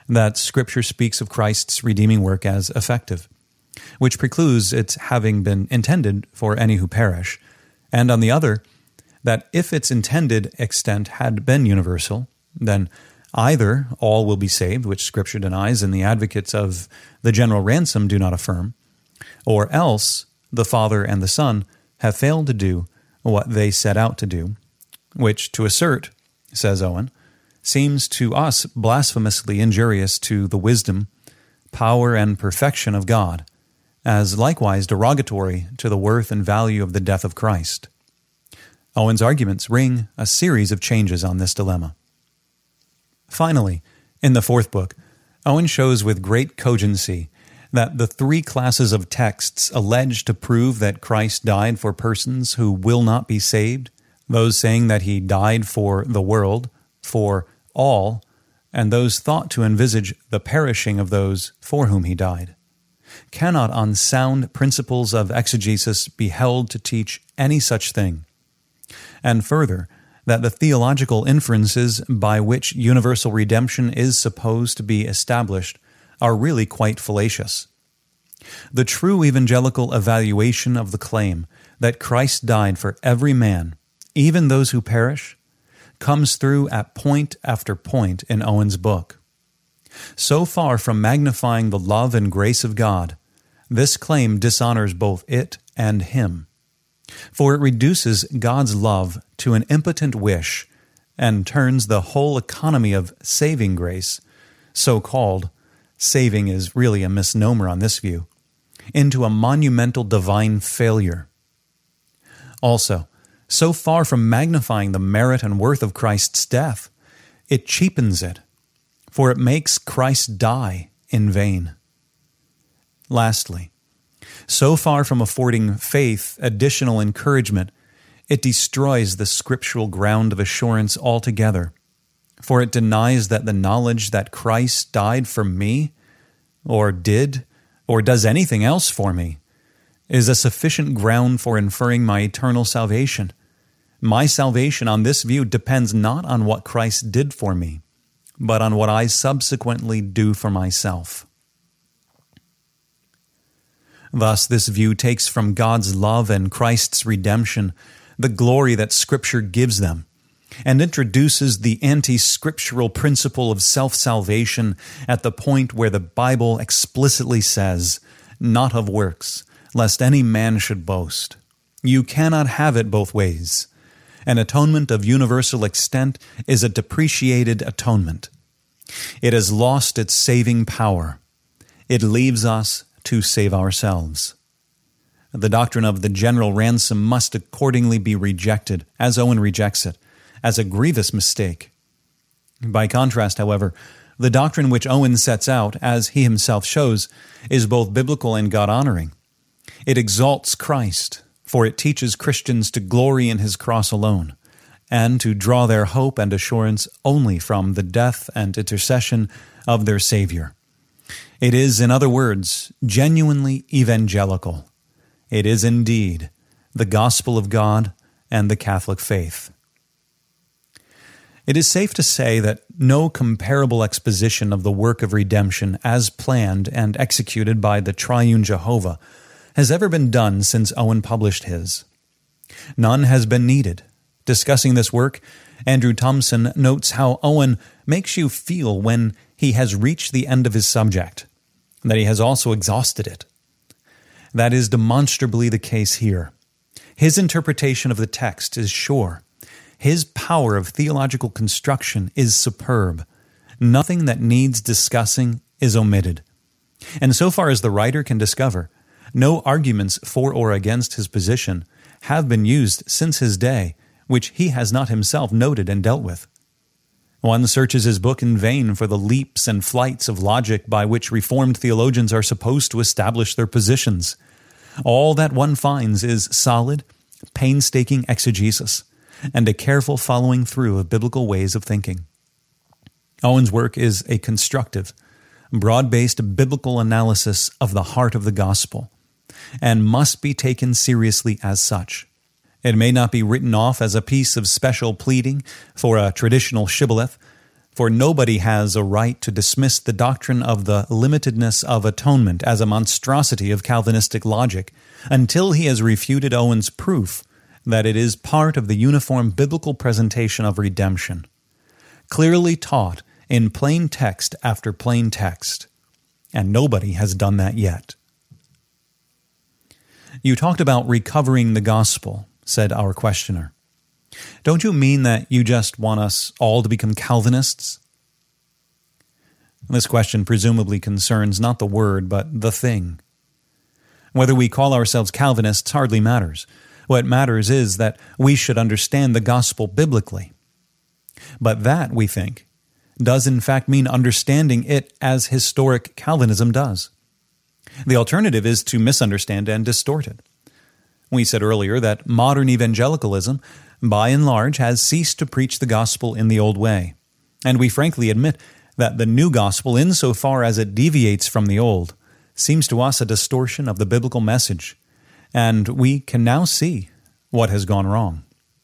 that Scripture speaks of Christ's redeeming work as effective, which precludes its having been intended for any who perish, and on the other, that if its intended extent had been universal, then either all will be saved, which Scripture denies and the advocates of the general ransom do not affirm, or else the Father and the Son have failed to do what they set out to do, which to assert, says Owen, seems to us blasphemously injurious to the wisdom, power, and perfection of God, as likewise derogatory to the worth and value of the death of Christ. Owen's arguments ring a series of changes on this dilemma. Finally, in the fourth book, Owen shows with great cogency that the three classes of texts alleged to prove that Christ died for persons who will not be saved, those saying that he died for the world, for all, and those thought to envisage the perishing of those for whom he died, cannot on sound principles of exegesis be held to teach any such thing. And further, that the theological inferences by which universal redemption is supposed to be established are really quite fallacious. The true evangelical evaluation of the claim that Christ died for every man, even those who perish, comes through at point after point in Owen's book. So far from magnifying the love and grace of God, this claim dishonors both it and him, for it reduces God's love to an impotent wish and turns the whole economy of saving grace, so-called, saving is really a misnomer on this view, into a monumental divine failure. Also, so far from magnifying the merit and worth of Christ's death, it cheapens it, for it makes Christ die in vain. Lastly, so far from affording faith additional encouragement, it destroys the scriptural ground of assurance altogether, for it denies that the knowledge that Christ died for me, or did, or does anything else for me, is a sufficient ground for inferring my eternal salvation. My salvation on this view depends not on what Christ did for me, but on what I subsequently do for myself. Thus, this view takes from God's love and Christ's redemption the glory that Scripture gives them, and introduces the anti-scriptural principle of self-salvation at the point where the Bible explicitly says, "Not of works, lest any man should boast." You cannot have it both ways. An atonement of universal extent is a depreciated atonement. It has lost its saving power. It leaves us to save ourselves. The doctrine of the general ransom must accordingly be rejected, as Owen rejects it, as a grievous mistake. By contrast, however, the doctrine which Owen sets out, as he himself shows, is both biblical and God-honoring. It exalts Christ, for it teaches Christians to glory in his cross alone, and to draw their hope and assurance only from the death and intercession of their Savior. It is, in other words, genuinely evangelical. It is indeed the gospel of God and the Catholic faith. It is safe to say that no comparable exposition of the work of redemption as planned and executed by the triune Jehovah has ever been done since Owen published his. None has been needed. Discussing this work, Andrew Thompson notes how Owen makes you feel when he has reached the end of his subject, that he has also exhausted it. That is demonstrably the case here. His interpretation of the text is sure. His power of theological construction is superb. Nothing that needs discussing is omitted. And so far as the writer can discover, no arguments for or against his position have been used since his day, which he has not himself noted and dealt with. One searches his book in vain for the leaps and flights of logic by which Reformed theologians are supposed to establish their positions. All that one finds is solid, painstaking exegesis, and a careful following through of biblical ways of thinking. Owen's work is a constructive, broad-based biblical analysis of the heart of the gospel, and must be taken seriously as such. It may not be written off as a piece of special pleading for a traditional shibboleth, For nobody has a right to dismiss the doctrine of the limitedness of atonement as a monstrosity of Calvinistic logic until he has refuted Owen's proof that it is part of the uniform biblical presentation of redemption, clearly taught in plain text after plain text, and nobody has done that yet. You talked about recovering the gospel, said our questioner. Don't you mean that you just want us all to become Calvinists? This question presumably concerns not the word, but the thing. Whether we call ourselves Calvinists hardly matters. What matters is that we should understand the gospel biblically. But that, we think, does in fact mean understanding it as historic Calvinism does. The alternative is to misunderstand and distort it. We said earlier that modern evangelicalism, by and large, has ceased to preach the gospel in the old way. And we frankly admit that the new gospel, insofar as it deviates from the old, seems to us a distortion of the biblical message, and we can now see what has gone wrong.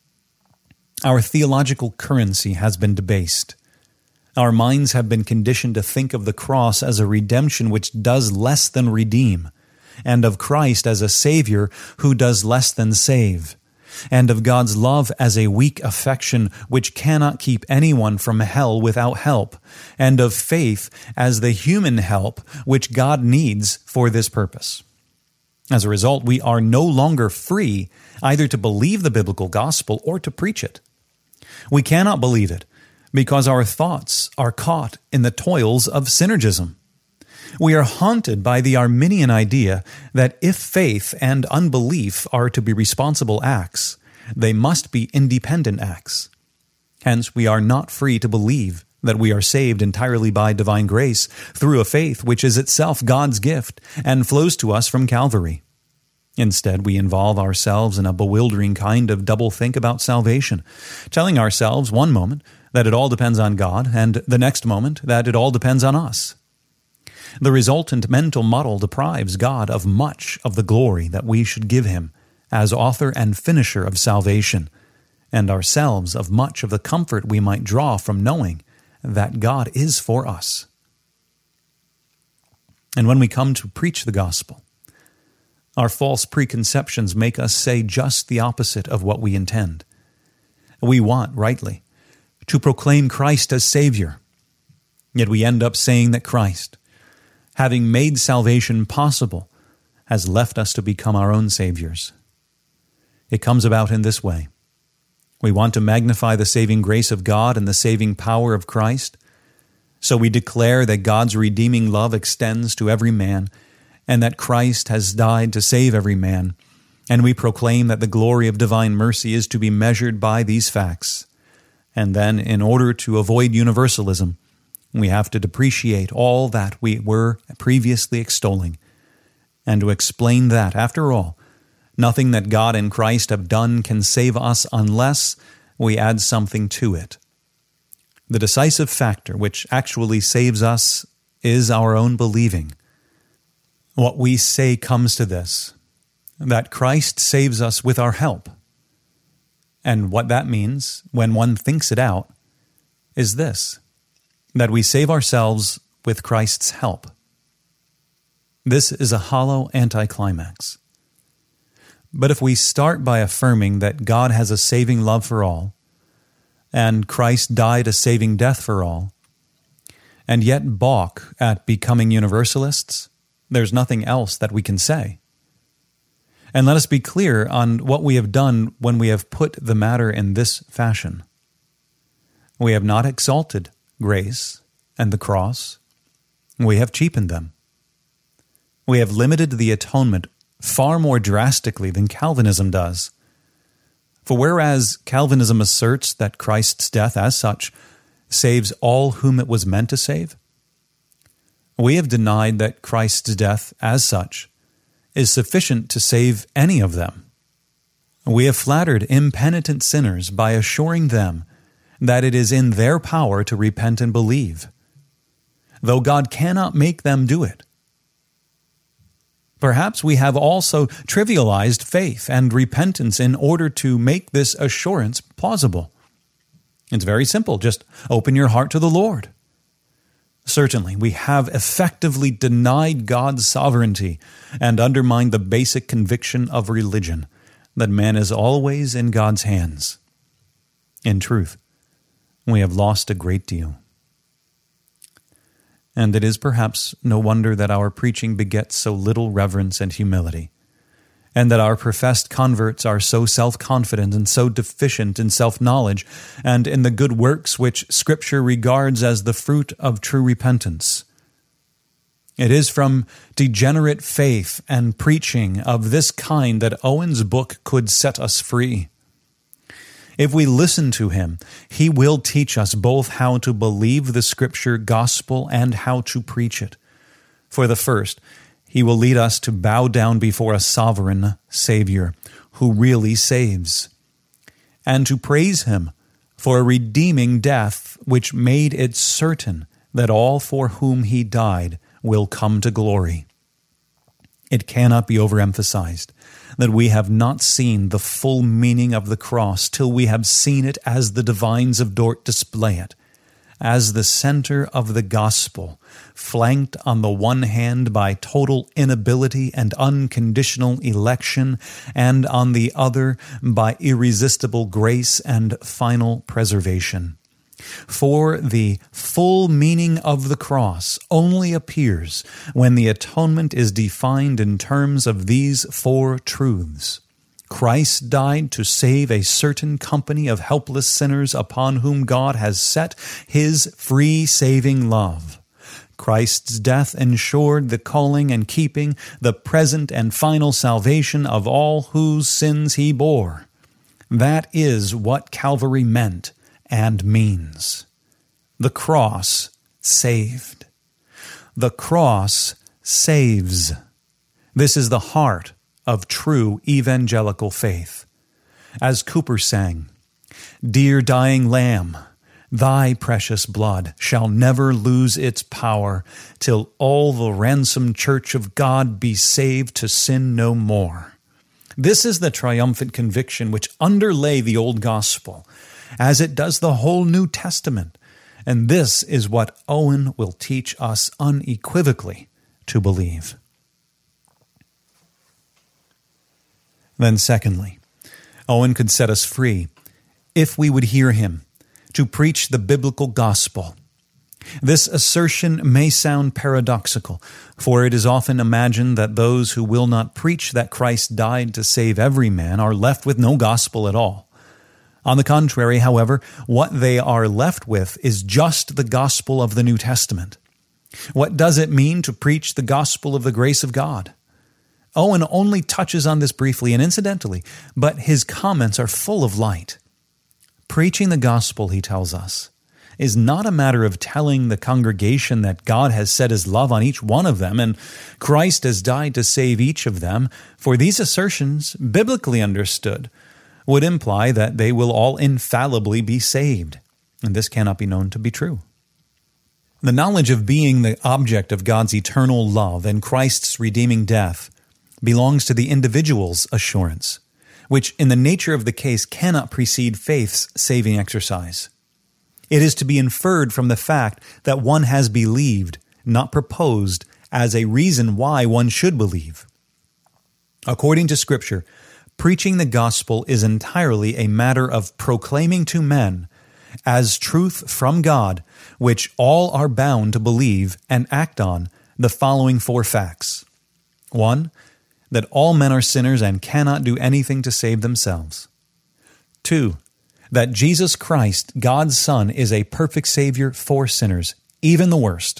Our theological currency has been debased. Our minds have been conditioned to think of the cross as a redemption which does less than redeem, and of Christ as a Savior who does less than save, and of God's love as a weak affection which cannot keep anyone from hell without help, and of faith as the human help which God needs for this purpose. As a result, we are no longer free either to believe the biblical gospel or to preach it. We cannot believe it because our thoughts are caught in the toils of synergism. We are haunted by the Arminian idea that if faith and unbelief are to be responsible acts, they must be independent acts. Hence, we are not free to believe that we are saved entirely by divine grace through a faith which is itself God's gift and flows to us from Calvary. Instead, we involve ourselves in a bewildering kind of double-think about salvation, telling ourselves one moment that it all depends on God and the next moment that it all depends on us. The resultant mental muddle deprives God of much of the glory that we should give Him as author and finisher of salvation, and ourselves of much of the comfort we might draw from knowing that God is for us. And when we come to preach the gospel, our false preconceptions make us say just the opposite of what we intend. We want, rightly, to proclaim Christ as Savior, yet we end up saying that Christ, having made salvation possible, has left us to become our own saviors. It comes about in this way. We want to magnify the saving grace of God and the saving power of Christ, so we declare that God's redeeming love extends to every man, and that Christ has died to save every man, and we proclaim that the glory of divine mercy is to be measured by these facts. And then, in order to avoid universalism, we have to depreciate all that we were previously extolling, and to explain that, after all, nothing that God and Christ have done can save us unless we add something to it. The decisive factor which actually saves us is our own believing. What we say comes to this, that Christ saves us with our help. And what that means, when one thinks it out, is this, that we save ourselves with Christ's help. This is a hollow anticlimax. But if we start by affirming that God has a saving love for all, and Christ died a saving death for all, and yet balk at becoming universalists, there's nothing else that we can say. And let us be clear on what we have done when we have put the matter in this fashion. We have not exalted grace and the cross. We have cheapened them. We have limited the atonement far more drastically than Calvinism does. For whereas Calvinism asserts that Christ's death as such saves all whom it was meant to save, we have denied that Christ's death as such is sufficient to save any of them. We have flattered impenitent sinners by assuring them that it is in their power to repent and believe, though God cannot make them do it. Perhaps we have also trivialized faith and repentance in order to make this assurance plausible. It's very simple. Just open your heart to the Lord. Certainly, we have effectively denied God's sovereignty and undermined the basic conviction of religion that man is always in God's hands. In truth, we have lost a great deal. And it is perhaps no wonder that our preaching begets so little reverence and humility, and that our professed converts are so self-confident and so deficient in self-knowledge and in the good works which Scripture regards as the fruit of true repentance. It is from degenerate faith and preaching of this kind that Owen's book could set us free. If we listen to him, he will teach us both how to believe the Scripture gospel and how to preach it. For the first, he will lead us to bow down before a sovereign Savior who really saves, and to praise him for a redeeming death which made it certain that all for whom he died will come to glory. It cannot be overemphasized that we have not seen the full meaning of the cross till we have seen it as the divines of Dort display it, as the center of the gospel, flanked on the one hand by total inability and unconditional election, and on the other by irresistible grace and final preservation. For the full meaning of the cross only appears when the atonement is defined in terms of these four truths. Christ died to save a certain company of helpless sinners upon whom God has set his free saving love. Christ's death ensured the calling and keeping the present and final salvation of all whose sins he bore. That is what Calvary meant and means. The cross saved. The cross saves. This is the heart of true evangelical faith. As Cooper sang, "Dear dying Lamb, thy precious blood shall never lose its power till all the ransomed church of God be saved to sin no more." This is the triumphant conviction which underlay the Old Gospel, as it does the whole New Testament, and this is what Owen will teach us unequivocally to believe. Then secondly, Owen could set us free if we would hear him to preach the biblical gospel. This assertion may sound paradoxical, for it is often imagined that those who will not preach that Christ died to save every man are left with no gospel at all. On the contrary, however, what they are left with is just the gospel of the New Testament. What does it mean to preach the gospel of the grace of God? Owen only touches on this briefly and incidentally, but his comments are full of light. Preaching the gospel, he tells us, is not a matter of telling the congregation that God has set his love on each one of them and Christ has died to save each of them, for these assertions, biblically understood, would imply that they will all infallibly be saved, and this cannot be known to be true. The knowledge of being the object of God's eternal love and Christ's redeeming death belongs to the individual's assurance, which in the nature of the case cannot precede faith's saving exercise. It is to be inferred from the fact that one has believed, not proposed, as a reason why one should believe. According to Scripture, preaching the gospel is entirely a matter of proclaiming to men as truth from God, which all are bound to believe and act on, the following four facts. One, that all men are sinners and cannot do anything to save themselves. Two, that Jesus Christ, God's Son, is a perfect Savior for sinners, even the worst.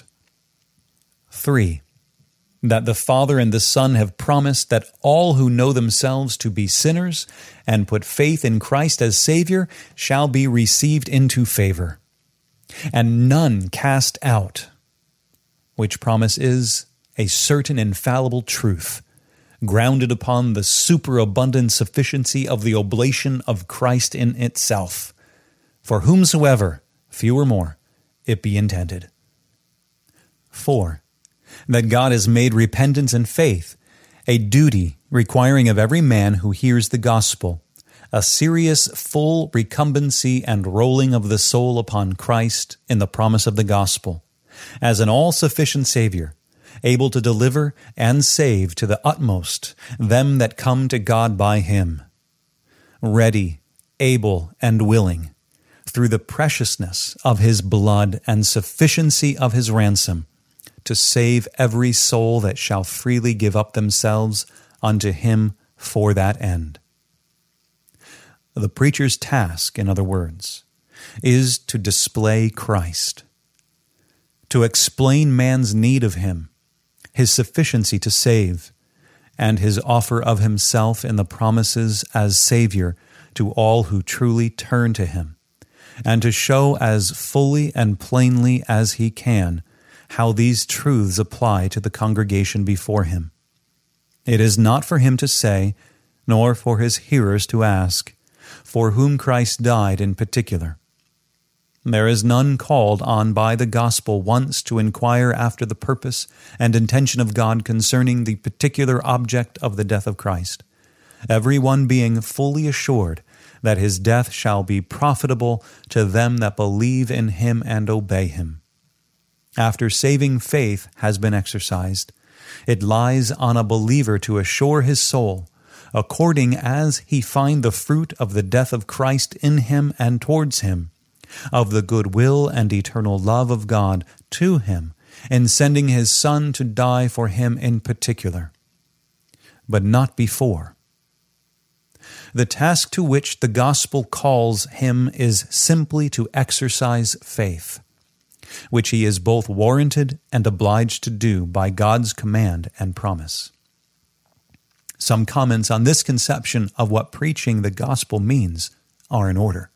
Three, that the Father and the Son have promised that all who know themselves to be sinners and put faith in Christ as Savior shall be received into favor, and none cast out, which promise is a certain infallible truth, grounded upon the superabundant sufficiency of the oblation of Christ in itself, for whomsoever, few or more, it be intended. Four, that God has made repentance and faith a duty requiring of every man who hears the gospel, a serious full recumbency and rolling of the soul upon Christ in the promise of the gospel, as an all-sufficient Savior, able to deliver and save to the utmost them that come to God by him, ready, able, and willing, through the preciousness of his blood and sufficiency of his ransom, to save every soul that shall freely give up themselves unto him for that end. The preacher's task, in other words, is to display Christ, to explain man's need of him, his sufficiency to save, and his offer of himself in the promises as Savior to all who truly turn to him, and to show as fully and plainly as he can how these truths apply to the congregation before him. It is not for him to say, nor for his hearers to ask, for whom Christ died in particular. There is none called on by the gospel once to inquire after the purpose and intention of God concerning the particular object of the death of Christ, every one being fully assured that his death shall be profitable to them that believe in him and obey him. After saving faith has been exercised, it lies on a believer to assure his soul, according as he find the fruit of the death of Christ in him and towards him, of the good will and eternal love of God to him, in sending his Son to die for him in particular, but not before. The task to which the gospel calls him is simply to exercise faith, which he is both warranted and obliged to do by God's command and promise. Some comments on this conception of what preaching the gospel means are in order.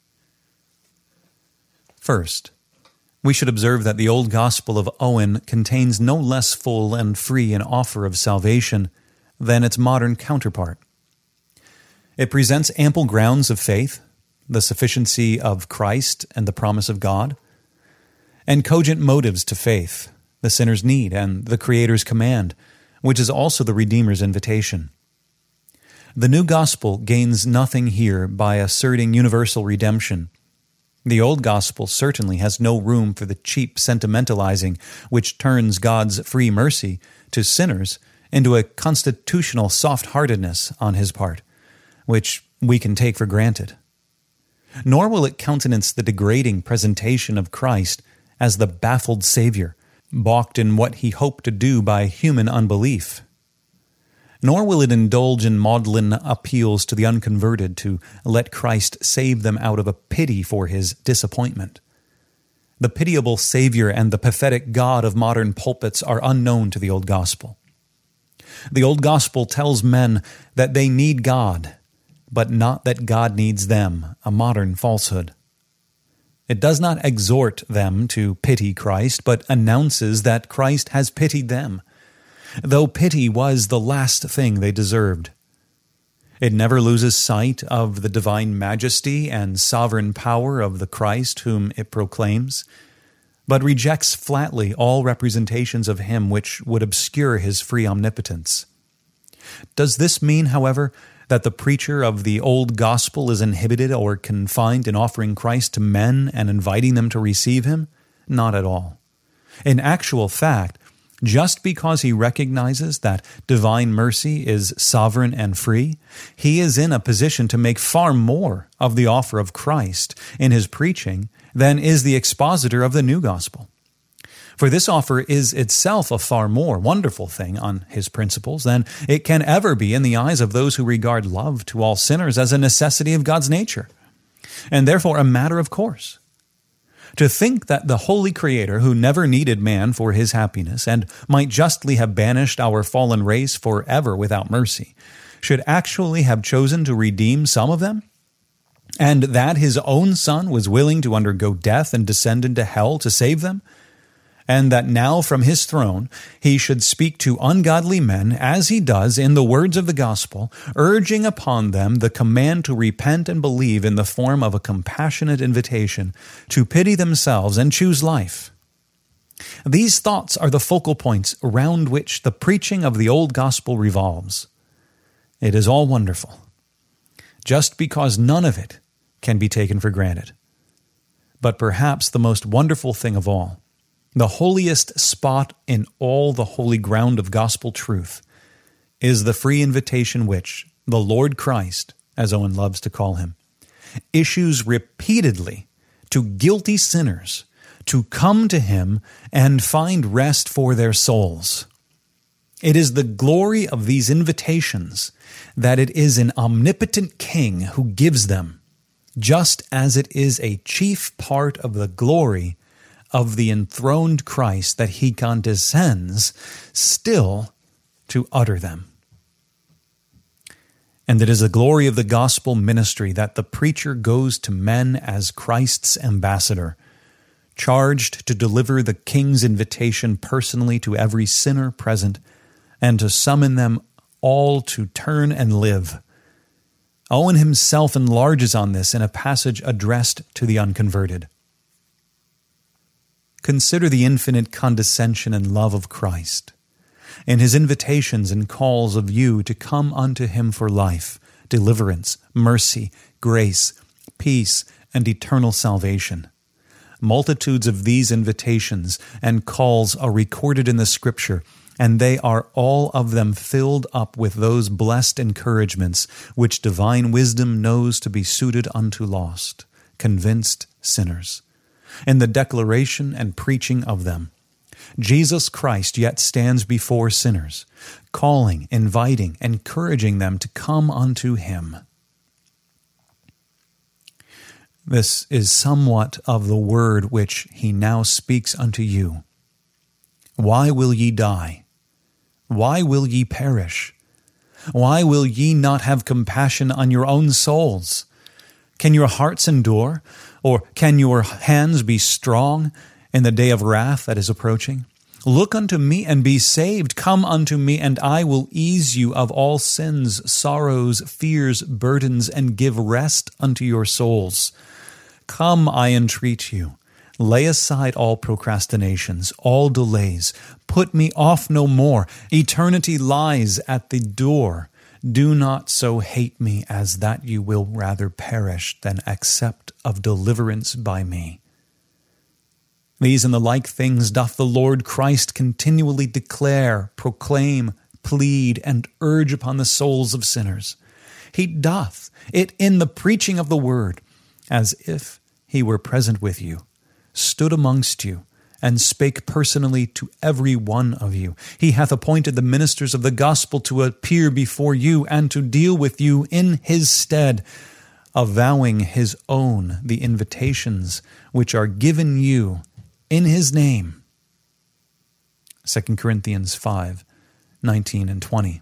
First, we should observe that the old gospel of Owen contains no less full and free an offer of salvation than its modern counterpart. It presents ample grounds of faith, the sufficiency of Christ and the promise of God, and cogent motives to faith, the sinner's need and the Creator's command, which is also the Redeemer's invitation. The new gospel gains nothing here by asserting universal redemption. The old gospel certainly has no room for the cheap sentimentalizing which turns God's free mercy to sinners into a constitutional soft-heartedness on his part, which we can take for granted. Nor will it countenance the degrading presentation of Christ as the baffled Savior, balked in what he hoped to do by human unbelief. Nor will it indulge in maudlin appeals to the unconverted to let Christ save them out of a pity for his disappointment. The pitiable Savior and the pathetic God of modern pulpits are unknown to the Old Gospel. The Old Gospel tells men that they need God, but not that God needs them, a modern falsehood. It does not exhort them to pity Christ, but announces that Christ has pitied them, though pity was the last thing they deserved. It never loses sight of the divine majesty and sovereign power of the Christ whom it proclaims, but rejects flatly all representations of him which would obscure his free omnipotence. Does this mean, however, that the preacher of the old gospel is inhibited or confined in offering Christ to men and inviting them to receive him? Not at all. In actual fact, just because he recognizes that divine mercy is sovereign and free, he is in a position to make far more of the offer of Christ in his preaching than is the expositor of the new gospel. For this offer is itself a far more wonderful thing on his principles than it can ever be in the eyes of those who regard love to all sinners as a necessity of God's nature, and therefore a matter of course. To think that the holy Creator, who never needed man for his happiness and might justly have banished our fallen race forever without mercy, should actually have chosen to redeem some of them, and that his own Son was willing to undergo death and descend into hell to save them, and that now from his throne he should speak to ungodly men, as he does in the words of the gospel, urging upon them the command to repent and believe in the form of a compassionate invitation to pity themselves and choose life. These thoughts are the focal points around which the preaching of the old gospel revolves. It is all wonderful. just because none of it can be taken for granted. But perhaps the most wonderful thing of all, the holiest spot in all the holy ground of gospel truth, is the free invitation which the Lord Christ, as Owen loves to call him, issues repeatedly to guilty sinners to come to him and find rest for their souls. It is the glory of these invitations that it is an omnipotent King who gives them, just as it is a chief part of the glory of the enthroned Christ that he condescends still to utter them. And it is the glory of the gospel ministry that the preacher goes to men as Christ's ambassador, charged to deliver the King's invitation personally to every sinner present and to summon them all to turn and live. Owen himself enlarges on this in a passage addressed to the unconverted. Consider the infinite condescension and love of Christ in his invitations and calls of you to come unto him for life, deliverance, mercy, grace, peace, and eternal salvation. Multitudes of these invitations and calls are recorded in the Scripture, and they are all of them filled up with those blessed encouragements which divine wisdom knows to be suited unto lost, convinced sinners. In the declaration and preaching of them, Jesus Christ yet stands before sinners, calling, inviting, encouraging them to come unto him. This is somewhat of the word which he now speaks unto you. Why will ye die? Why will ye perish? Why will ye not have compassion on your own souls? Can your hearts endure? Or can your hands be strong in the day of wrath that is approaching? Look unto me and be saved. Come unto me, and I will ease you of all sins, sorrows, fears, burdens, and give rest unto your souls. Come, I entreat you. Lay aside all procrastinations, all delays. Put me off no more. Eternity lies at the door. Do not so hate me as that you will rather perish than accept of deliverance by me. These and the like things doth the Lord Christ continually declare, proclaim, plead, and urge upon the souls of sinners. He doth it in the preaching of the word, as if he were present with you, stood amongst you, and spake personally to every one of you. He hath appointed the ministers of the gospel to appear before you and to deal with you in his stead, avowing his own the invitations which are given you in his name. Second Corinthians five, nineteen and twenty.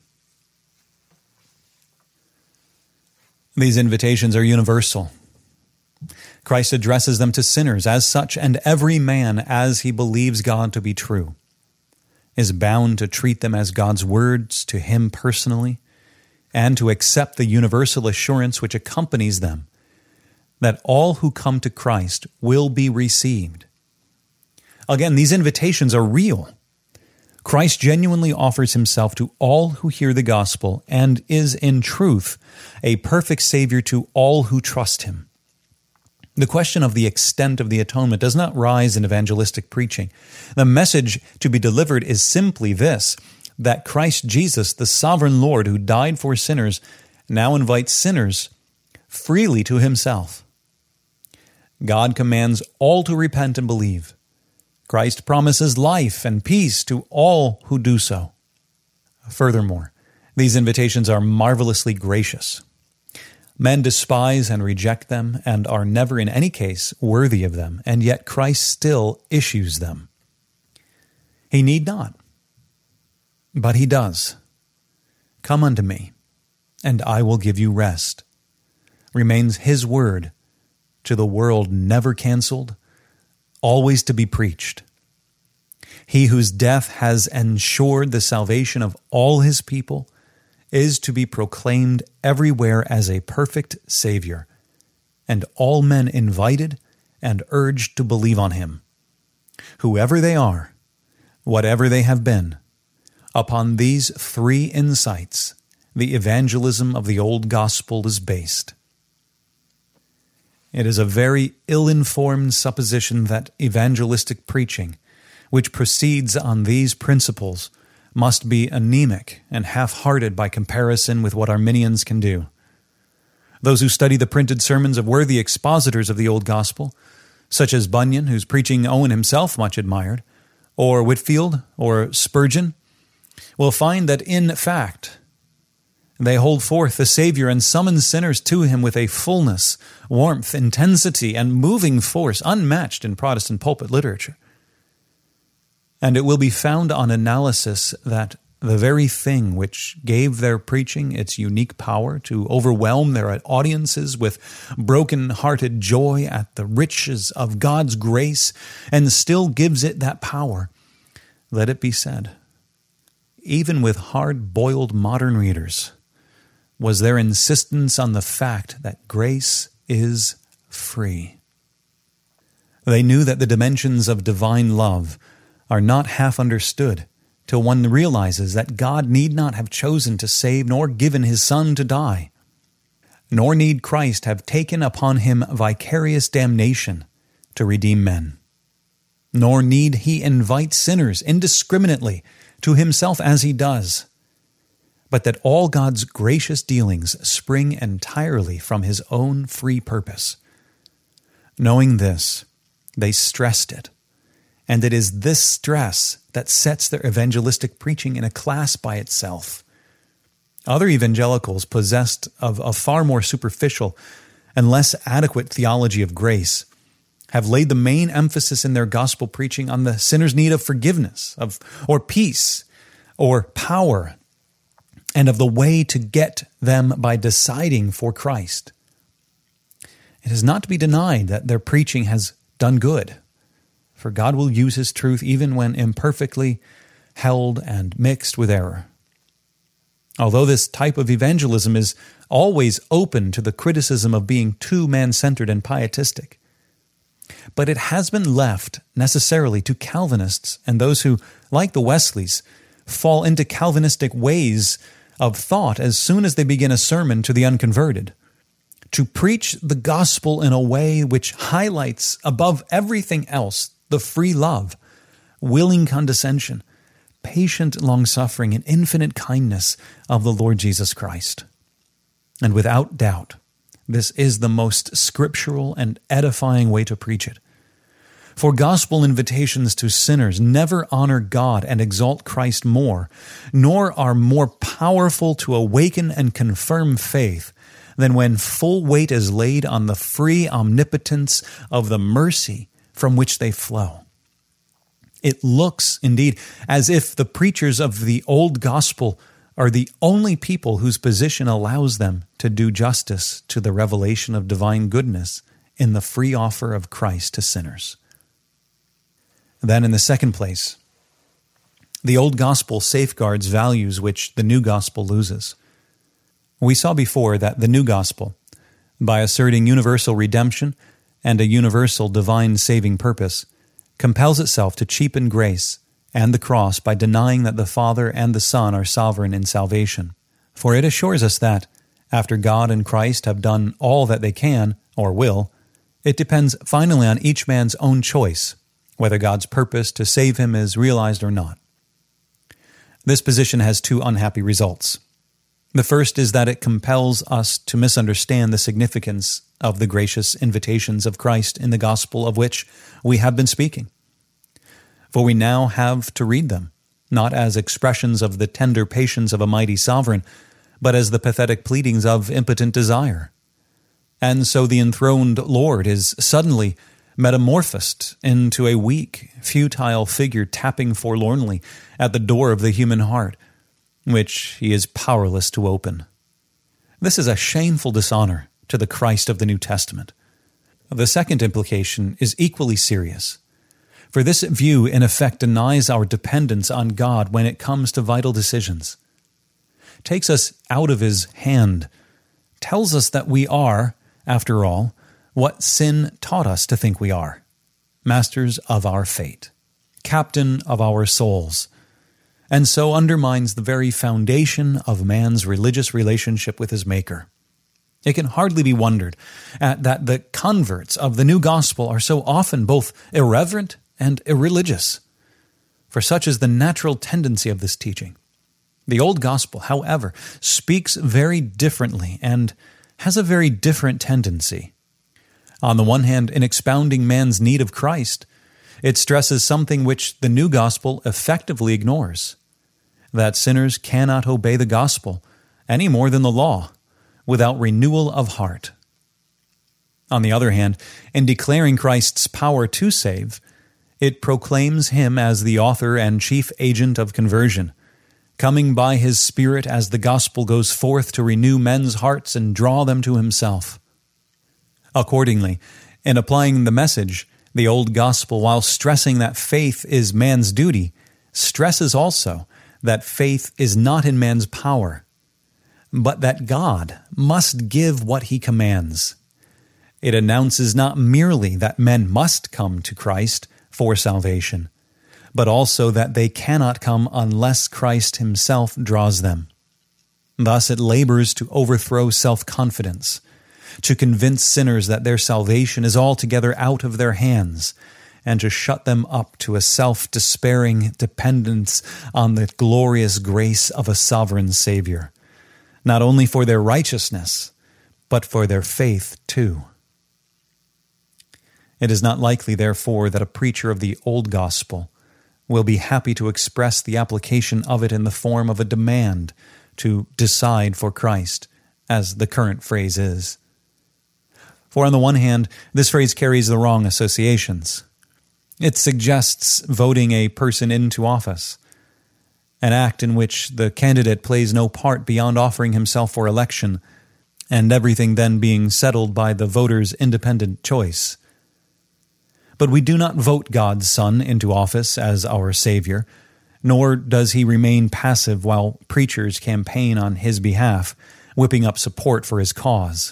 These invitations are universal. Christ addresses them to sinners as such, and every man, as he believes God to be true, is bound to treat them as God's words to him personally, and to accept the universal assurance which accompanies them, that all who come to Christ will be received. Again, these invitations are real. Christ genuinely offers himself to all who hear the gospel and is in truth a perfect Savior to all who trust him. The question of the extent of the atonement does not rise in evangelistic preaching. The message to be delivered is simply this, that Christ Jesus, the sovereign Lord who died for sinners, now invites sinners freely to himself. God commands all to repent and believe. Christ promises life and peace to all who do so. Furthermore, these invitations are marvelously gracious. Men despise and reject them and are never in any case worthy of them, and yet Christ still issues them. He need not, but he does. Come unto me, and I will give you rest. Remains his word to the world never canceled, always to be preached. He whose death has ensured the salvation of all his people is to be proclaimed everywhere as a perfect Savior, and all men invited and urged to believe on him. Whoever they are, whatever they have been, upon these three insights, the evangelism of the Old Gospel is based. It is a very ill-informed supposition that evangelistic preaching, which proceeds on these principles, must be anemic and half-hearted by comparison with what Arminians can do. Those who study the printed sermons of worthy expositors of the Old Gospel, such as Bunyan, whose preaching Owen himself much admired, or Whitefield, or Spurgeon, will find that in fact they hold forth the Savior and summon sinners to him with a fullness, warmth, intensity, and moving force unmatched in Protestant pulpit literature. And it will be found on analysis that the very thing which gave their preaching its unique power to overwhelm their audiences with broken-hearted joy at the riches of God's grace, and still gives it that power, let it be said, even with hard-boiled modern readers, was their insistence on the fact that grace is free. They knew that the dimensions of divine love are not half understood till one realizes that God need not have chosen to save nor given his Son to die, nor need Christ have taken upon him vicarious damnation to redeem men, nor need he invite sinners indiscriminately to himself as he does, but that all God's gracious dealings spring entirely from his own free purpose. Knowing this, they stressed it, and it is this stress that sets their evangelistic preaching in a class by itself. Other evangelicals possessed of a far more superficial and less adequate theology of grace have laid the main emphasis in their gospel preaching on the sinner's need of forgiveness, of or peace, or power, and of the way to get them by deciding for Christ. It is not to be denied that their preaching has done good, for God will use his truth even when imperfectly held and mixed with error. Although this type of evangelism is always open to the criticism of being too man-centered and pietistic, but it has been left necessarily to Calvinists and those who, like the Wesleys, fall into Calvinistic ways of thought as soon as they begin a sermon to the unconverted, to preach the gospel in a way which highlights above everything else the free love, willing condescension, patient long-suffering, and infinite kindness of the Lord Jesus Christ. And without doubt, this is the most scriptural and edifying way to preach it. For gospel invitations to sinners never honor God and exalt Christ more, nor are more powerful to awaken and confirm faith than when full weight is laid on the free omnipotence of the mercy from which they flow. It looks, indeed, as if the preachers of the old gospel are the only people whose position allows them to do justice to the revelation of divine goodness in the free offer of Christ to sinners. Then, in the second place, the old gospel safeguards values which the new gospel loses. We saw before that the new gospel, by asserting universal redemption and a universal divine saving purpose, compels itself to cheapen grace and the cross by denying that the Father and the Son are sovereign in salvation. For it assures us that, after God and Christ have done all that they can, or will, it depends finally on each man's own choice, whether God's purpose to save him is realized or not. This position has two unhappy results. The first is that it compels us to misunderstand the significance of the gracious invitations of Christ in the gospel of which we have been speaking. For we now have to read them, not as expressions of the tender patience of a mighty sovereign, but as the pathetic pleadings of impotent desire. And so the enthroned Lord is suddenly metamorphosed into a weak, futile figure tapping forlornly at the door of the human heart, which he is powerless to open. This is a shameful dishonor to the Christ of the New Testament. The second implication is equally serious, for this view in effect denies our dependence on God when it comes to vital decisions, takes us out of his hand, tells us that we are, after all, what sin taught us to think we are, masters of our fate, captain of our souls, and so undermines the very foundation of man's religious relationship with his Maker. It can hardly be wondered at that the converts of the new gospel are so often both irreverent and irreligious, for such is the natural tendency of this teaching. The old gospel, however, speaks very differently and has a very different tendency. On the one hand, in expounding man's need of Christ, it stresses something which the new gospel effectively ignores, that sinners cannot obey the gospel any more than the law without renewal of heart. On the other hand, in declaring Christ's power to save, it proclaims him as the author and chief agent of conversion, coming by his Spirit as the gospel goes forth to renew men's hearts and draw them to himself. Accordingly, in applying the message, the old gospel, while stressing that faith is man's duty, stresses also that faith is not in man's power, but that God must give what he commands. It announces not merely that men must come to Christ for salvation, but also that they cannot come unless Christ himself draws them. Thus it labors to overthrow self-confidence, to convince sinners that their salvation is altogether out of their hands, and to shut them up to a self-despairing dependence on the glorious grace of a sovereign Savior, not only for their righteousness, but for their faith too. It is not likely, therefore, that a preacher of the old gospel will be happy to express the application of it in the form of a demand to decide for Christ, as the current phrase is. For on the one hand, this phrase carries the wrong associations. It suggests voting a person into office, an act in which the candidate plays no part beyond offering himself for election, and everything then being settled by the voter's independent choice. But we do not vote God's Son into office as our Savior, nor does he remain passive while preachers campaign on his behalf, whipping up support for his cause.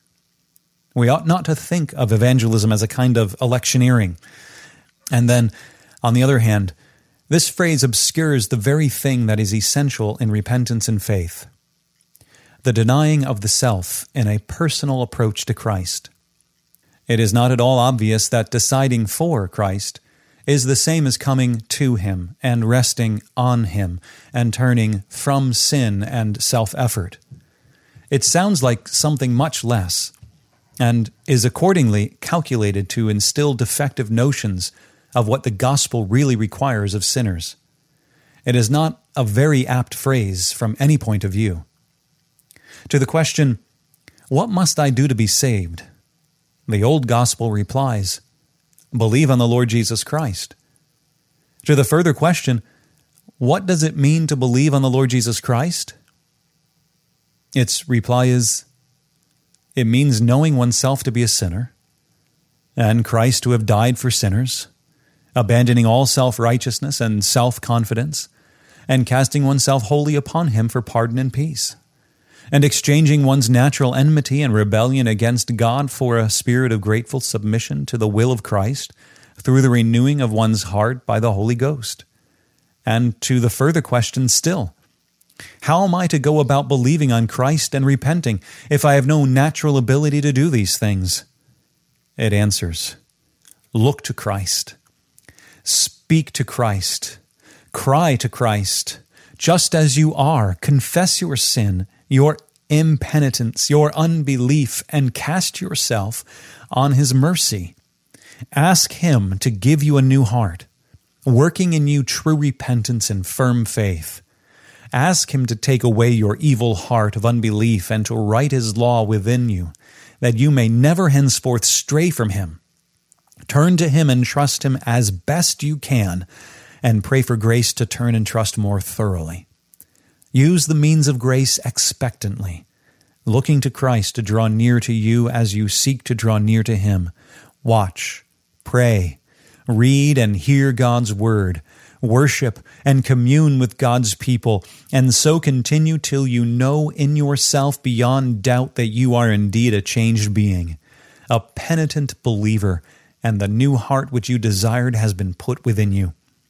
We ought not to think of evangelism as a kind of electioneering. And then, on the other hand, this phrase obscures the very thing that is essential in repentance and faith: the denying of the self in a personal approach to Christ. It is not at all obvious that deciding for Christ is the same as coming to him and resting on him and turning from sin and self-effort. It sounds like something much less, and is accordingly calculated to instill defective notions of what the gospel really requires of sinners. It is not a very apt phrase from any point of view. To the question, "What must I do to be saved?" the old gospel replies, "Believe on the Lord Jesus Christ." To the further question, "What does it mean to believe on the Lord Jesus Christ?" its reply is, "It means knowing oneself to be a sinner, and Christ to have died for sinners, abandoning all self-righteousness and self-confidence, and casting oneself wholly upon him for pardon and peace, and exchanging one's natural enmity and rebellion against God for a spirit of grateful submission to the will of Christ through the renewing of one's heart by the Holy Ghost." And to the further question still, "How am I to go about believing on Christ and repenting if I have no natural ability to do these things?" it answers, "Look to Christ. Speak to Christ. Cry to Christ. Just as you are, confess your sin, your impenitence, your unbelief, and cast yourself on his mercy. Ask him to give you a new heart, working in you true repentance and firm faith. Ask him to take away your evil heart of unbelief and to write his law within you, that you may never henceforth stray from him. Turn to him and trust him as best you can, and pray for grace to turn and trust more thoroughly. Use the means of grace expectantly, looking to Christ to draw near to you as you seek to draw near to him. Watch, pray, read and hear God's word, worship and commune with God's people, and so continue till you know in yourself beyond doubt that you are indeed a changed being, a penitent believer, and the new heart which you desired has been put within you.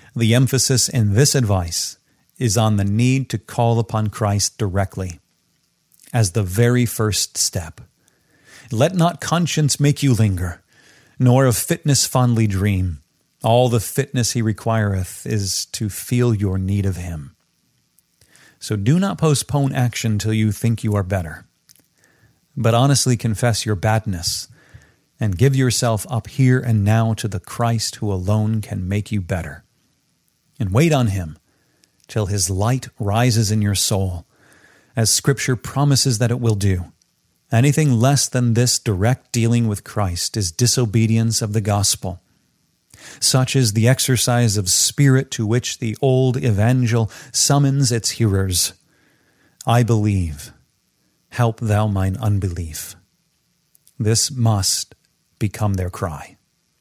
The emphasis in this advice is on the need to call upon Christ directly as the very first step. Let not conscience make you linger, nor of fitness fondly dream. All the fitness he requireth is to feel your need of him. So do not postpone action till you think you are better, but honestly confess your badness and give yourself up here and now to the Christ who alone can make you better. And wait on him till his light rises in your soul, as Scripture promises that it will do. Anything less than this direct dealing with Christ is disobedience of the gospel. Such is the exercise of spirit to which the old evangel summons its hearers. I believe, help thou mine unbelief. This must become their cry.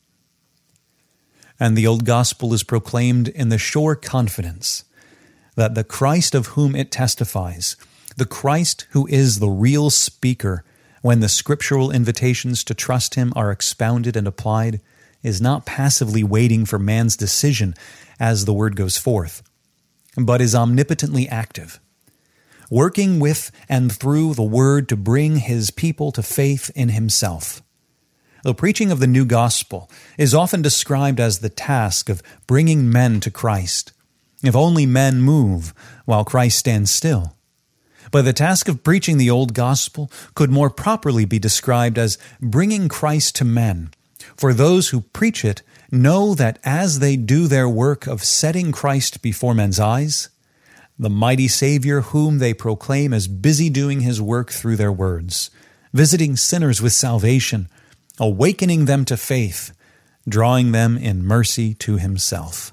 And the old gospel is proclaimed in the sure confidence that the Christ of whom it testifies, the Christ who is the real speaker when the scriptural invitations to trust him are expounded and applied, is not passively waiting for man's decision as the word goes forth, but is omnipotently active, working with and through the word to bring his people to faith in himself. The preaching of the new gospel is often described as the task of bringing men to Christ, if only men move while Christ stands still. But the task of preaching the old gospel could more properly be described as bringing Christ to men, for those who preach it know that as they do their work of setting Christ before men's eyes, the mighty Savior whom they proclaim is busy doing his work through their words, visiting sinners with salvation, awakening them to faith, drawing them in mercy to himself.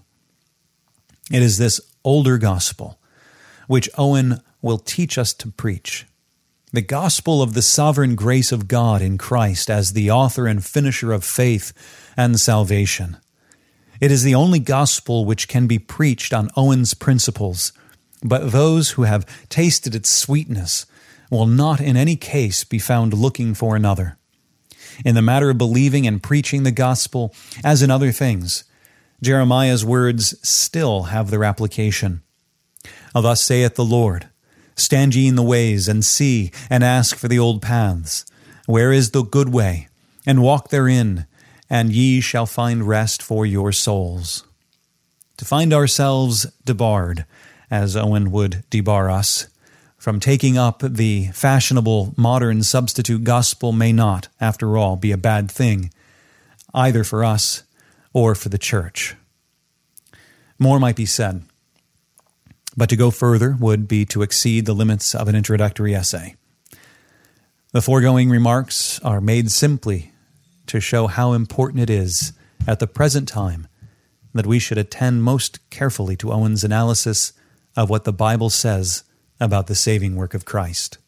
It is this older gospel which Owen will teach us to preach, the gospel of the sovereign grace of God in Christ as the author and finisher of faith and salvation. It is the only gospel which can be preached on Owen's principles, but those who have tasted its sweetness will not in any case be found looking for another. In the matter of believing and preaching the gospel, as in other things, Jeremiah's words still have their application. Thus saith the Lord, stand ye in the ways, and see, and ask for the old paths. Where is the good way? And walk therein, and ye shall find rest for your souls. To find ourselves debarred, as Owen would debar us, from taking up the fashionable modern substitute gospel may not, after all, be a bad thing, either for us or for the church. More might be said, but to go further would be to exceed the limits of an introductory essay. The foregoing remarks are made simply to show how important it is at the present time that we should attend most carefully to Owen's analysis of what the Bible says about the saving work of Christ.